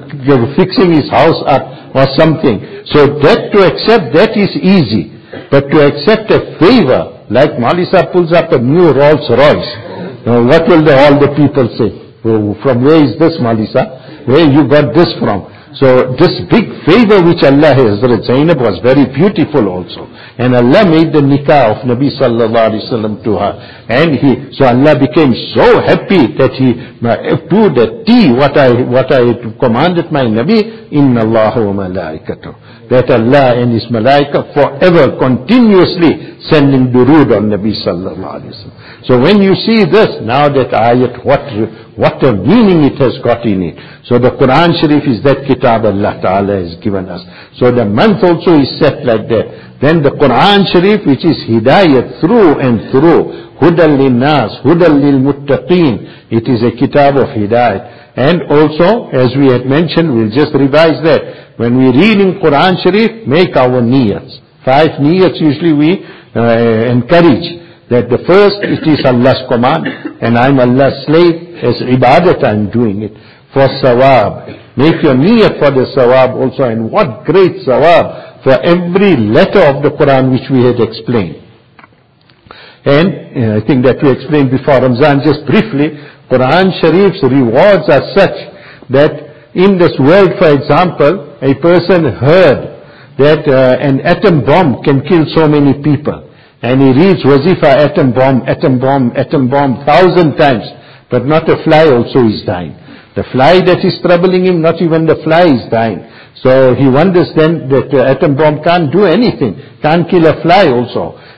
fixing his house up or something. So that, to accept that is easy. But to accept a favor, like Mali Sahib pulls up a new Rolls Royce, now what will the, all the people say? Oh, from where is this, Mali Sahib? Where you got this from? So this big favor which Allah has, Hazrat Zainab was very beautiful also. And Allah made the nikah of Nabi sallallahu alaihi wasallam to her. And he, so Allah became so happy that he, to the T, what I, what I commanded my Nabi, Inna Allaha wa malaikatuh. That Allah and His malaika forever continuously sending durood on Nabi sallallahu alaihi wasallam. So when you see this, now that ayat, what, what a meaning it has got in it. So the Quran Sharif is that kitab Allah Ta'ala has given us. So the month also is set like that. Then the Quran Sharif, which is hidayat through and through, Hudal lil-nas, Hudal lil-muttaqeen, it is a kitab of hidayat. And also, as we had mentioned, we'll just revise that. When we read in Quran Sharif, make our niyats. Five niyats usually we uh, encourage. That the first, it is Allah's command, and I'm Allah's slave, as ibadat I'm doing it. For sawab. Make your niyat for the sawab also, and what great sawab for every letter of the Quran which we had explained. And uh, I think that we explained before Ramzan, just briefly, Quran Sharif's rewards are such that in this world, for example, a person heard that uh, an atom bomb can kill so many people. And he reads wazifa, atom bomb, atom bomb, atom bomb, thousand times. But not a fly also is dying. The fly that is troubling him, not even the fly is dying. So he wonders then that the atom bomb can't do anything, can't kill a fly also.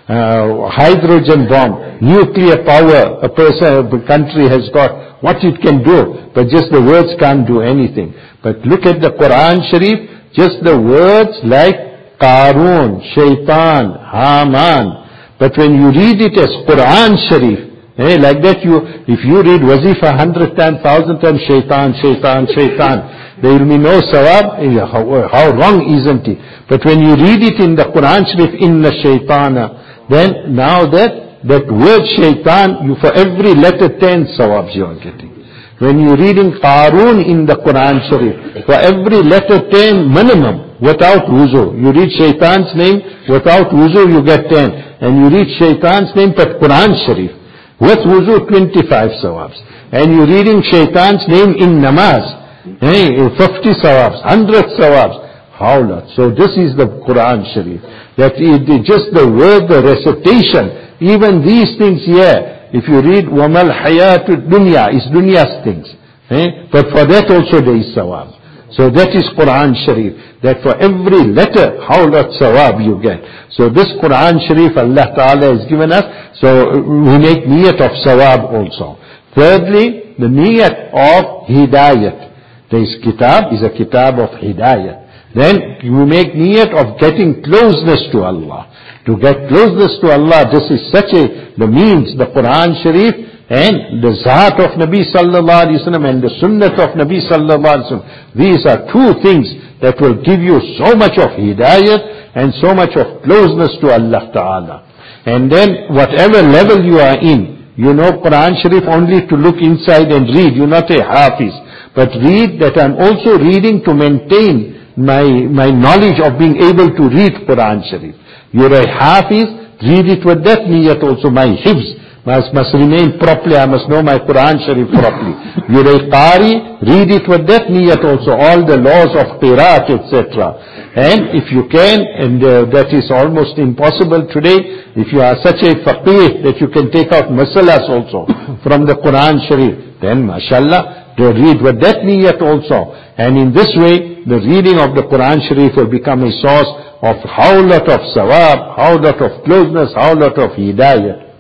uh, hydrogen bomb, nuclear power a person, a country has got, what it can do, but just the words can't do anything. But look at the Quran Sharif, just the words like Qarun, Shaitan, Haman. But when you read it as Quran Sharif, eh, like that you, if you read Wazifa hundred times, thousand times, Shaitan, Shaitan, Shaitan, there will be no sawab. How, how wrong isn't it? But when you read it in the Quran Sharif, Inna Shaitana, then now that, that word Shaitan, you for every letter ten sawabs you are getting. When you're reading Qarun in the Quran Sharif, for every letter ten minimum, without wuzu. You read Shaitan's name, without wuzu you get ten. And you read Shaitan's name, but Quran Sharif, with wuzu twenty-five sawabs. And you're reading Shaitan's name in namaz, hey, fifty sawabs, one hundred sawabs. How lot? So this is the Quran Sharif. That it, just the word, the recitation, even these things here, if you read وَمَا الْحَيَاةُ الدُّنْيَا, is dunya's things. Eh? But for that also there is sawab. So that is Quran Sharif. That for every letter, how lot sawab you get. So this Quran Sharif Allah Ta'ala has given us. So we make niyat of sawab also. Thirdly, the niyat of hidayat. There is kitab, is a kitab of hidayat. Then you make niyat of getting closeness to Allah. To get closeness to Allah, this is such a, the means, the Quran Sharif and the Zat of Nabi Sallallahu Alaihi Wasallam and the Sunnat of Nabi Sallallahu Alaihi Wasallam. These are two things that will give you so much of hidayat and so much of closeness to Allah Ta'ala. And then whatever level you are in, you know Quran Sharif only to look inside and read. You're not a hafiz. But read that I'm also reading to maintain my, my knowledge of being able to read Quran Sharif. You're a hafiz, read it with that niyat also. My hifz must, must remain properly. I must know my Quran Sharif properly. You're a qari, read it with that niyat also. All the laws of qiraat, et cetera. And if you can, and uh, that is almost impossible today, if you are such a faqih that you can take out masalas also from the Quran Sharif, then mashallah, to read with that niyat also. And in this way, the reading of the Quran Sharif will become a source of how lot of sawab, how lot of closeness, how lot of hidayah.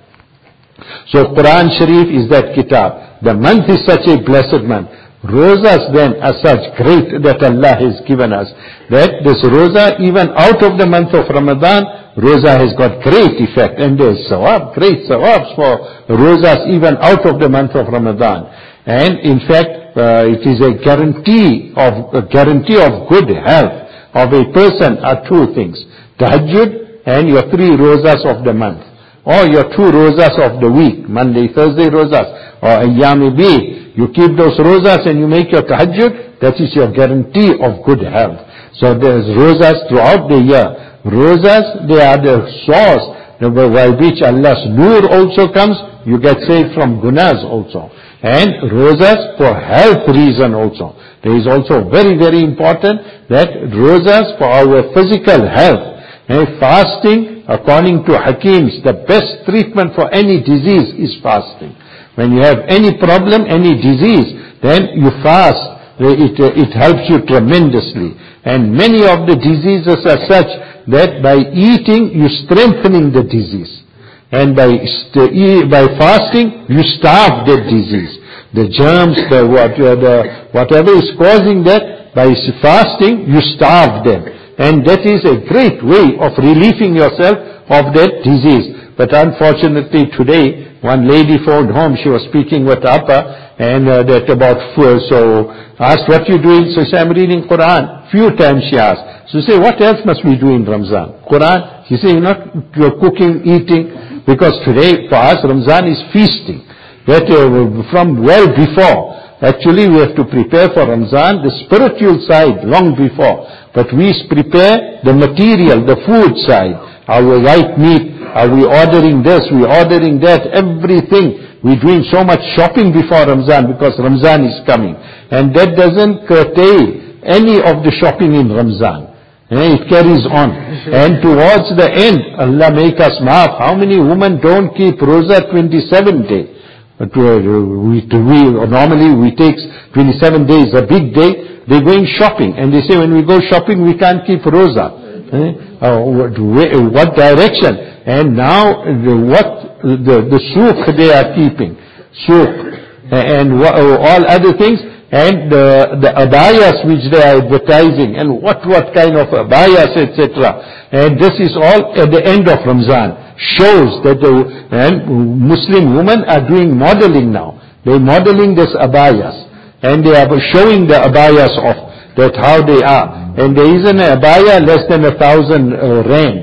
So Quran Sharif is that kitab. The month is such a blessed month. Rosas then are such great that Allah has given us. That this rosa, even out of the month of Ramadan, rosa has got great effect. And there is sawab, great sawabs for rosas even out of the month of Ramadan. And in fact, uh, it is a guarantee of, a guarantee of good health of a person are two things. Tahajjud and your three rosas of the month. Or your two rosas of the week. Monday, Thursday rosas. Or Ayyam Bid. You keep those rosas and you make your tahajjud. That is your guarantee of good health. So there is rosas throughout the year. Rosas, they are the source by which Allah's nur also comes. You get saved from gunas also. And rosas for health reason also. There is also very, very important that rosas for our physical health. And fasting, according to Hakims, the best treatment for any disease is fasting. When you have any problem, any disease, then you fast. It, it helps you tremendously. And many of the diseases are such that by eating, you're strengthening the disease. And by, by fasting, you starve that disease. The germs, the, what, the, whatever is causing that, by fasting, you starve them. And that is a great way of relieving yourself of that disease. But unfortunately today, one lady phoned home, she was speaking with Appa, and uh, that about food, so asked, what you doing? So she said, I'm reading Quran. Few times she asked. So say, what else must we do in Ramzan? Quran? She said, you're not you're cooking, eating, because today for us Ramzan is feasting. That uh, from well before. Actually we have to prepare for Ramzan, the spiritual side long before. But we prepare the material, the food side. Our white meat, are we ordering this, we ordering that, everything. We're doing so much shopping before Ramzan because Ramzan is coming. And that doesn't curtail any of the shopping in Ramzan. It carries on. And towards the end, Allah make us maaf. How many women don't keep Roza twenty-seven days? But we, we, normally we take twenty-seven days, a big day. They're going shopping. And they say when we go shopping, we can't keep Roza. Eh? Uh, what, what direction? And now the, what the, the souk they are keeping, souk, and all other things, and the, the abayas which they are advertising, and what, what kind of abayas, et cetera. And this is all at the end of Ramzan. Shows that the and Muslim women are doing modeling now. They're modeling this abayas. And they are showing the abayas off, that how they are. And there isn't an abaya less than a thousand uh, rand.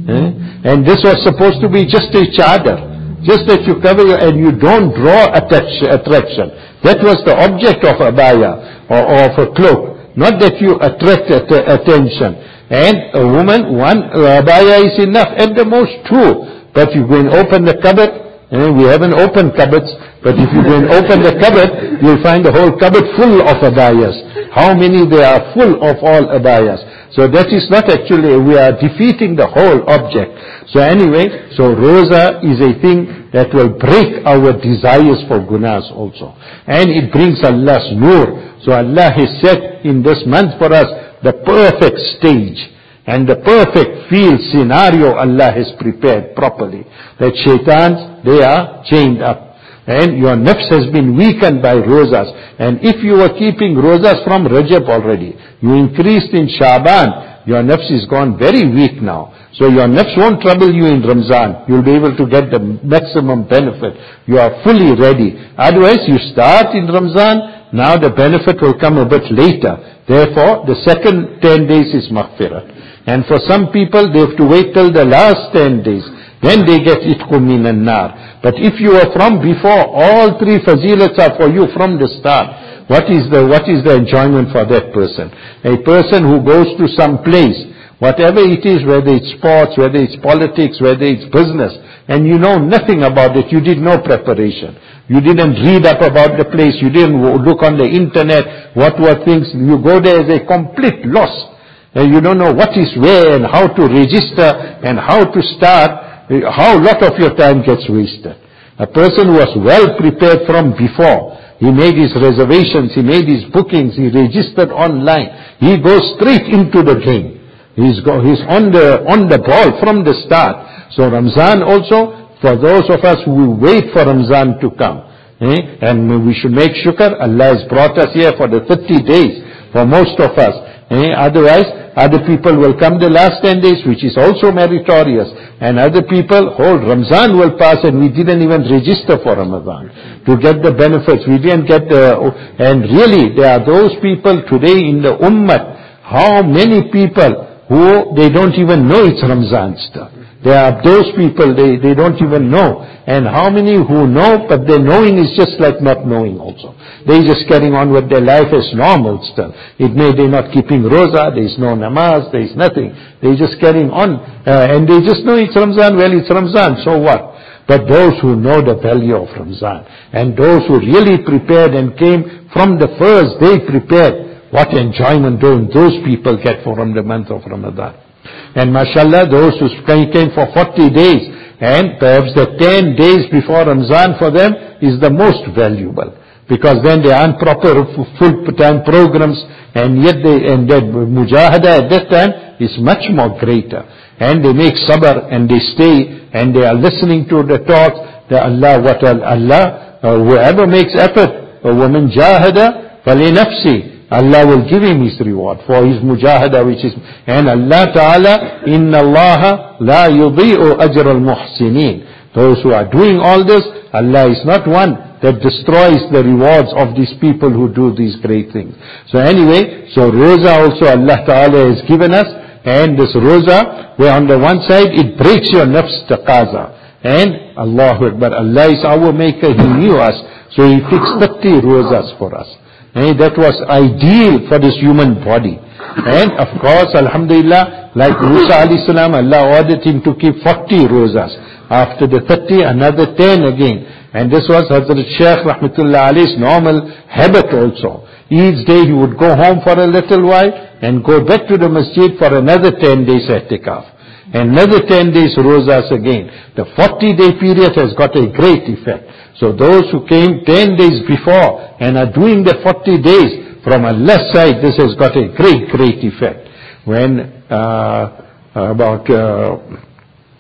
Eh? And this was supposed to be just a chadar. Just that you cover your, and you don't draw attraction. That was the object of abaya, or, or of a cloak. Not that you attract at, attention. And a woman, one abaya is enough, at the most two. But you go and open the cupboard, and we haven't opened cupboards, but if you go and open the cupboard, you'll find the whole cupboard full of abayas. How many there are full of all abayas. So that is not actually, we are defeating the whole object. So anyway, so Roza is a thing that will break our desires for gunas also. And it brings Allah's nur. So Allah has set in this month for us the perfect stage and the perfect field scenario Allah has prepared properly. That shaitans, they are chained up. And your nafs has been weakened by rozas. And if you were keeping rozas from Rajab already, you increased in Shaban, your nafs is gone very weak now. So your nafs won't trouble you in Ramzan. You'll be able to get the maximum benefit. You are fully ready. Otherwise, you start in Ramzan, now the benefit will come a bit later. Therefore, the second ten days is maghfirah. And for some people, they have to wait till the last ten days. Then they get itqu minan nar. But if you are from before, all three fazilats are for you from the start. What is the, what is the enjoyment for that person? A person who goes to some place, whatever it is, whether it's sports, whether it's politics, whether it's business, and you know nothing about it, you did no preparation. You didn't read up about the place, you didn't look on the internet, what were things, you go there as a complete loss. And you don't know what is where and how to register and how to start. How a lot of your time gets wasted. A person who was well prepared from before, he made his reservations, he made his bookings, he registered online, he goes straight into the game. He's, go, he's on the on the ball from the start. So Ramzan also, for those of us who wait for Ramzan to come, eh, and we should make shukr, Allah has brought us here for the thirty days, for most of us. Eh, otherwise, other people will come the last ten days, which is also meritorious. And other people, whole Ramzan will pass and we didn't even register for Ramadan to get the benefits. We didn't get the, and really there are those people today in the ummah, how many people who they don't even know it's Ramzan still. There are those people, they, they don't even know. And how many who know, but their knowing is just like not knowing also. They're just carrying on with their life as normal still. It may they're not keeping roza, there's no namaz, there's nothing. They're just carrying on. Uh, and they just know it's Ramzan, well it's Ramzan, so what? But those who know the value of Ramzan, and those who really prepared and came from the first day prepared, what enjoyment do those people get from the month of Ramadan. And mashallah, those who came for forty days, and perhaps the ten days before Ramzan for them is the most valuable. Because then they aren't proper full-time programs, and yet they, and that mujahada at that time is much more greater. And they make sabr, and they stay, and they are listening to the talks, that Allah, what Allah, uh, whoever makes effort, وَمَنْ جَاهَدَ فَلِنَفْسِهِ, Allah will give him his reward for his mujahada, which is, and Allah Ta'ala, Inna Allah la yudhi'u ajr al-muhsinin. Those who are doing all this, Allah is not one that destroys the rewards of these people who do these great things. So anyway, so Roza also Allah Ta'ala has given us, and this Roza, where on the one side it breaks your nafs taqaza. And Allahu Akbar, Allah is our maker, He knew us, so He fixed thirty Rozas for us. And that was ideal for this human body. And of course, alhamdulillah, like Musa alayhi salam, Allah ordered him to keep forty rozas. After the thirty, another ten again. And this was Hazrat Shaykh Rahmatullah alayhi's normal habit also. Each day he would go home for a little while and go back to the masjid for another ten days i'tikaf. Another ten days rozas again. The forty day period has got a great effect. So those who came ten days before and are doing the forty days, from Allah's side, this has got a great, great effect. When uh, about uh,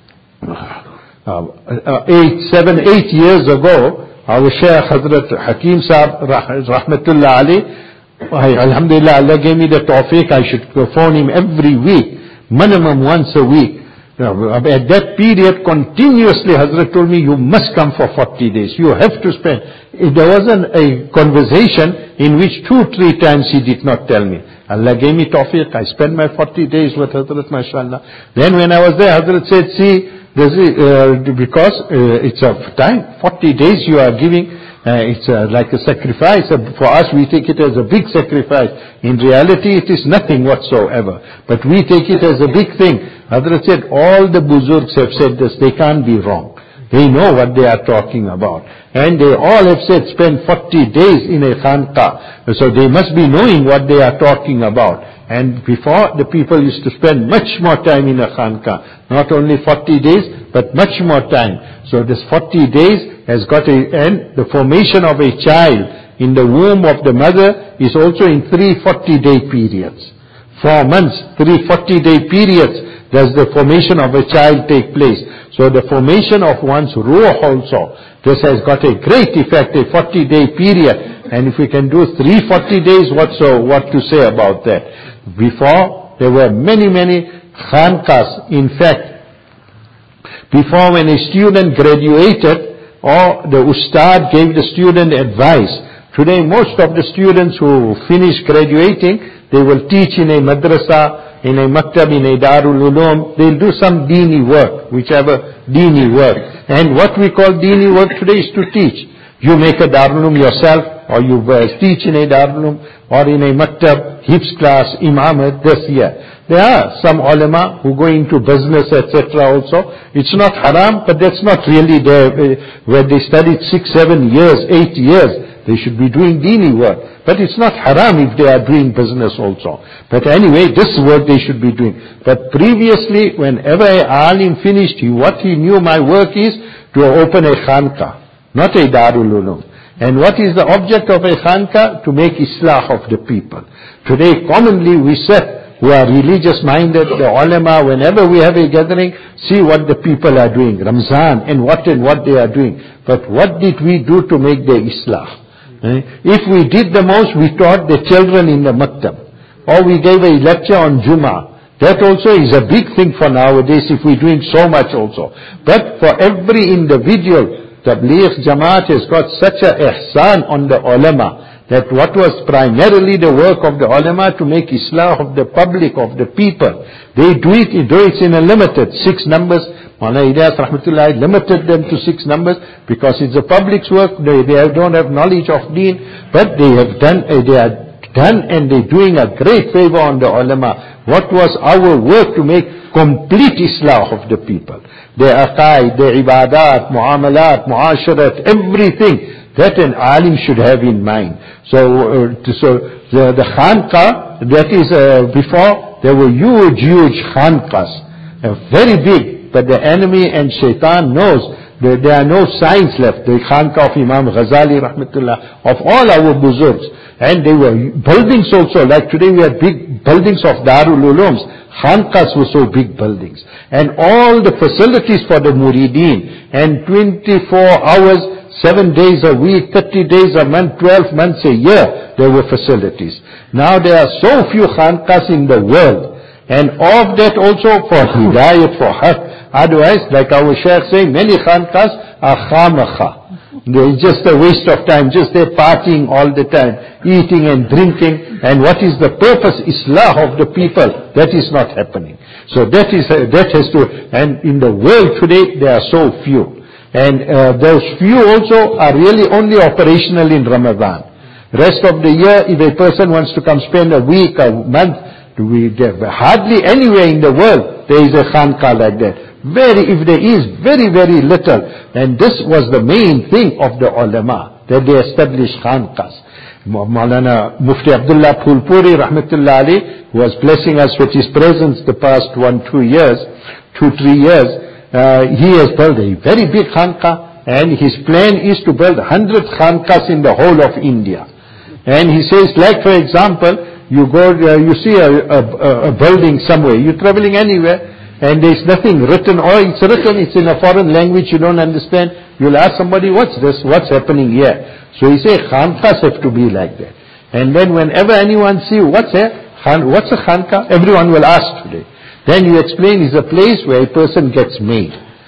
uh, uh, eight, seven, eight years ago, our Shaykh Hazrat Hakim Saab, Rahmatullah Ali, Alhamdulillah, Allah gave me the tawfiq, I should phone him every week, minimum once a week. At that period, continuously, Hazrat told me, you must come for forty days. You have to spend. There wasn't a conversation in which two, three times he did not tell me. Allah gave me tawfiq. I spent my forty days with Hazrat, mashallah. Then when I was there, Hazrat said, see, this is, uh, because uh, it's a time, forty days you are giving. Uh, it's uh, like a sacrifice. Uh, for us, we take it as a big sacrifice. In reality, it is nothing whatsoever. But we take it as a big thing. Hazrat said, all the buzurgs have said this. They can't be wrong. They know what they are talking about. And they all have said, spend forty days in a khanqa. So they must be knowing what they are talking about. And before, the people used to spend much more time in a khanqa. Not only forty days, but much more time. So this forty days has got a, and the formation of a child in the womb of the mother is also in three forty-day periods. Four months, three forty-day periods does the formation of a child take place. So the formation of one's ruh also, this has got a great effect, a forty-day period. And if we can do three forty days, what so, what to say about that? Before, there were many, many khanqas. In fact, before when a student graduated, or the ustad gave the student advice. Today, most of the students who finish graduating, they will teach in a madrasa, in a maktab, in a darul ulum. They'll do some deeni work, whichever deeni work. And what we call deeni work today is to teach. You make a darul ulum yourself, or you uh, teach in a darul ulum, or in a maktab, hifz class, imamat, this year. There are some ulama who go into business, et cetera also. It's not haram, but that's not really there. Where they studied six, seven years, eight years, they should be doing deeni work. But it's not haram if they are doing business also. But anyway, this work they should be doing. But previously, whenever a alim finished, he, what he knew my work is to open a khanqa, not a darul ulum. And what is the object of a khanqa? To make islah of the people. Today, commonly we said, who are religious minded, the ulama, whenever we have a gathering, see what the people are doing, Ramzan, and what and what they are doing. But what did we do to make the islah? Eh? If we did the most, we taught the children in the maktab. Or we gave a lecture on Jummah. That also is a big thing for nowadays if we're doing so much also. But for every individual, Tabligh Jamaat has got such a ihsan on the ulama, that what was primarily the work of the ulama to make islah of the public, of the people. They do it, though it's in a limited, six numbers. Mawlana Ilyas Rahmatullah limited them to six numbers because it's the public's work. They, they don't have knowledge of deen, but they have done, uh, they are done and they're doing a great favor on the ulama. What was our work to make complete islah of the people? Their aqaid, their ibadat, muamalat, muasharat, everything. That an alim should have in mind. So, uh, so the, the khanqa, that is, uh, before, there were huge, huge khanqas. Uh, very big, but the enemy and shaitan knows that there are no signs left. The khanqa of Imam Ghazali, rahmatullah, of all our buzurgs. And they were buildings also, like today we have big buildings of Darul Ulums. Khanqas were so big buildings. And all the facilities for the murideen. And twenty-four hours, seven days a week, thirty days a month, twelve months a year, there were facilities. Now there are so few khanqas in the world. And of that also for hidayat, for haq. Otherwise, like our Shaykh saying, many khanqas are khamakhah. It's just a waste of time, just they're partying all the time, eating and drinking. And what is the purpose? Islah of the people. That is not happening. So that is, uh, that has to, and in the world today, there are so few. And uh, those few also are really only operational in Ramadan. Rest of the year, if a person wants to come spend a week, a month, we hardly anywhere in the world there is a khanqa like that. Very, if there is, very, very little. And this was the main thing of the ulama, that they established khanqas. Maulana Mufti Abdullah Phulpuri, rahmatullah alayh, who was blessing us with his presence the past one, two years, two, three years, Uh, he has built a very big khanqa, and his plan is to build one hundred khanqas in the whole of India. And he says, like for example, you go, uh, you see a, a, a building somewhere, you're traveling anywhere, and there's nothing written, or it's written, it's in a foreign language you don't understand, you'll ask somebody, what's this, what's happening here? So you say, khanqahs have to be like that. And then whenever anyone see, what's that? What's a khanqah? Everyone will ask today. Then you explain, it's a place where a person gets made.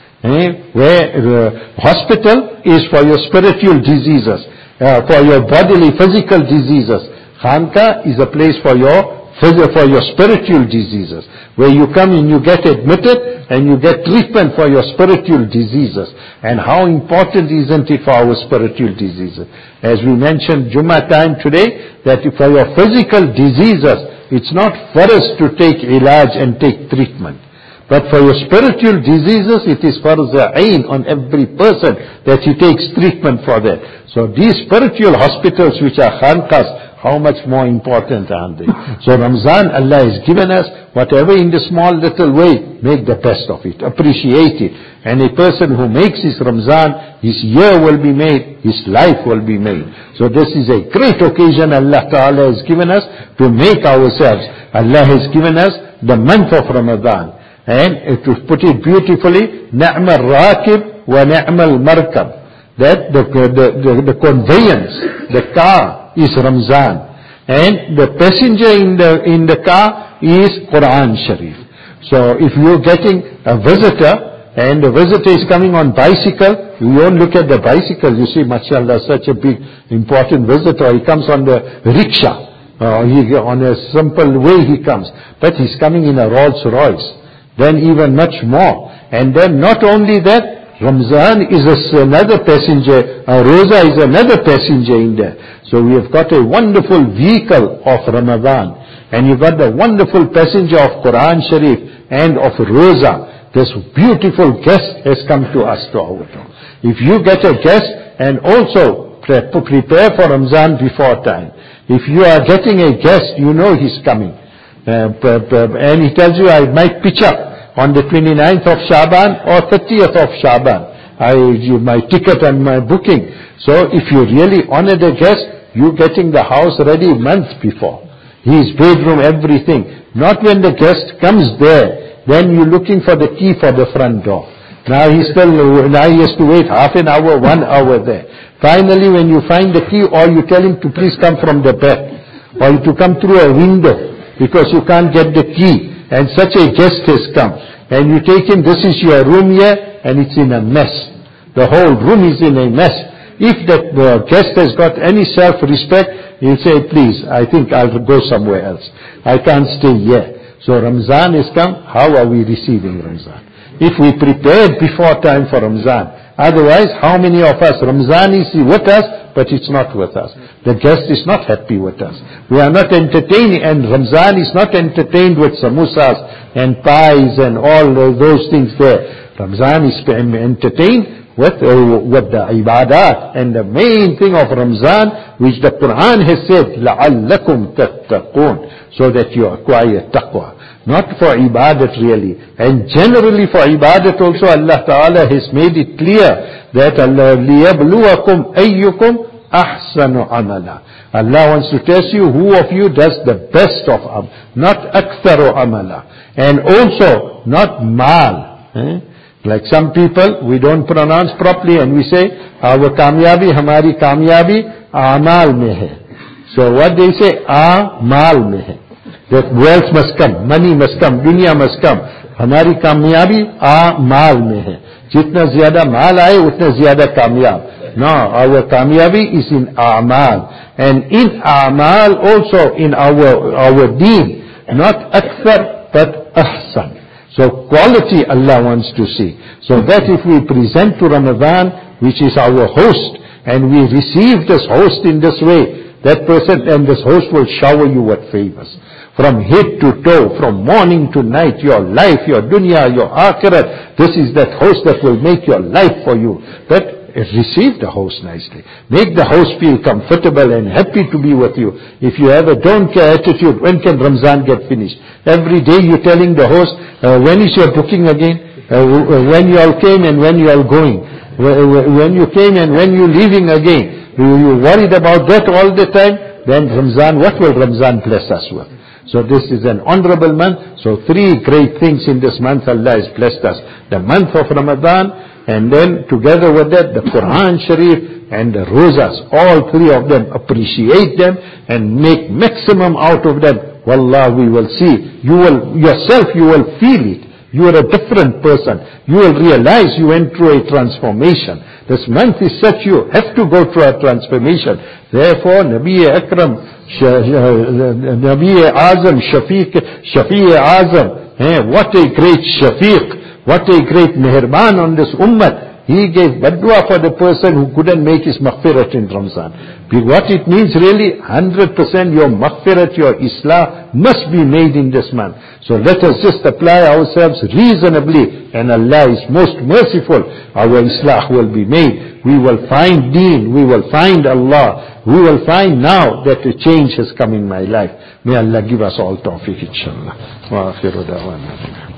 Eh? Where uh, hospital is for your spiritual diseases, uh, for your bodily, physical diseases. Khanqah is a place for your for your spiritual diseases, where you come and you get admitted and you get treatment for your spiritual diseases. And how important isn't it for our spiritual diseases? As we mentioned Jummah time today, that for your physical diseases, it's not for us to take ilaj and take treatment. But for your spiritual diseases, it is farz ayn on every person that he takes treatment for that. So these spiritual hospitals which are khanqahs, how much more important aren't they? So Ramzan, Allah has given us whatever in the small little way, make the best of it, appreciate it. And a person who makes his Ramzan, his year will be made, his life will be made. So this is a great occasion Allah Ta'ala has given us to make ourselves. Allah has given us the month of Ramadan. And to put it beautifully, نعم الراكب ونعم المركب. That the, the, the, the conveyance, the car, is Ramzan, and the passenger in the in the car is Quran Sharif. So if you're getting a visitor and the visitor is coming on bicycle, you don't look at the bicycle. You see, mashallah, such a big important visitor. He comes on the rickshaw, uh, he on a simple way he comes, but he's coming in a Rolls Royce. Then even much more, and then not only that, Ramzan is another passenger, uh, Roza is another passenger in there. So we have got a wonderful vehicle of Ramadan, and you've got the wonderful passenger of Quran Sharif and of Roza. This beautiful guest has come to us to our town. If you get a guest, and also pre- prepare for Ramzan before time. If you are getting a guest, you know he's coming. Uh, and he tells you, I might pitch up on the twenty-ninth of Shaban or thirtieth of Shaban. I, you, my ticket and my booking. So if you really honor the guest, you getting the house ready months before. His bedroom, everything. Not when the guest comes there, then you're looking for the key for the front door. Now he still, now he has to wait half an hour, one hour there. Finally when you find the key, or you tell him to please come from the back, or to come through a window, because you can't get the key. And such a guest has come. And you take him, this is your room here, and it's in a mess. The whole room is in a mess. If that uh, guest has got any self-respect, he'll say, please, I think I'll go somewhere else. I can't stay here. So Ramzan has come, how are we receiving Ramzan? If we prepared before time for Ramzan. Otherwise, how many of us, Ramzan is with us, but it's not with us. The guest is not happy with us. We are not entertaining, and Ramzan is not entertained with samosas and pies and all those things there. Ramzan is entertained with, uh, with the ibadat. And the main thing of Ramzan, which the Quran has said, لَعَلَّكُمْ تَتَّقُونَ, so that you acquire taqwa. Not for ibadat really. And generally for ibadat also Allah Ta'ala has made it clear that Allah لِيَبْلُوَكُمْ أَيُّكُمْ أَحْسَنُ عَمَلًا. Allah wants to test you who of you does the best of amal, not أَكْثَرُ عَمَلًا. And also not mal. Eh? Like some people, we don't pronounce properly and we say, our kamyabi, hamari kamyabi, amal mein hai. So what they say, amal mein hai. That wealth must come, money must come, dunya must come. हमारी कामयाबी आ माल में है. जितना ज्यादा माल आए उतना ज्यादा कामयाब. No, our कामयाबी is in amal, and in amal also in our our deen, not akthar but ahsan. So quality Allah wants to see. So that if we present to Ramadan, which is our host, and we receive this host in this way, that person and this host will shower you with favors. From head to toe, from morning to night, your life, your dunya, your akhirat, this is that host that will make your life for you. But receive the host nicely. Make the host feel comfortable and happy to be with you. If you have a don't care attitude, when can Ramzan get finished? Every day you're telling the host, uh, when is your booking again? Uh, when you all came and when you all going? When you came and when you leaving again? You, you worried about that all the time? Then Ramzan, what will Ramzan bless us with? So this is an honorable month. So three great things in this month Allah has blessed us. The month of Ramadan, and then together with that the Quran Sharif and the Rosas. All three of them, appreciate them and make maximum out of them. Wallah, we will see. You will, yourself, you will feel it. You are a different person. You will realize you went through a transformation. This month is such, you have to go through a transformation. Therefore, Nabi Akram, Nabi Azam, Shafiq, Shafi Azam, eh, what a great Shafiq, what a great Meherban on this ummah. He gave badwa for the person who couldn't make his maghfirat in Ramzan. What it means really, one hundred percent your maghfirat, your islah must be made in this month. So let us just apply ourselves reasonably, and Allah is most merciful. Our islah will be made. We will find deen, we will find Allah. We will find now that a change has come in my life. May Allah give us all tawfiq, inshallah. Wa akhiru da'wana.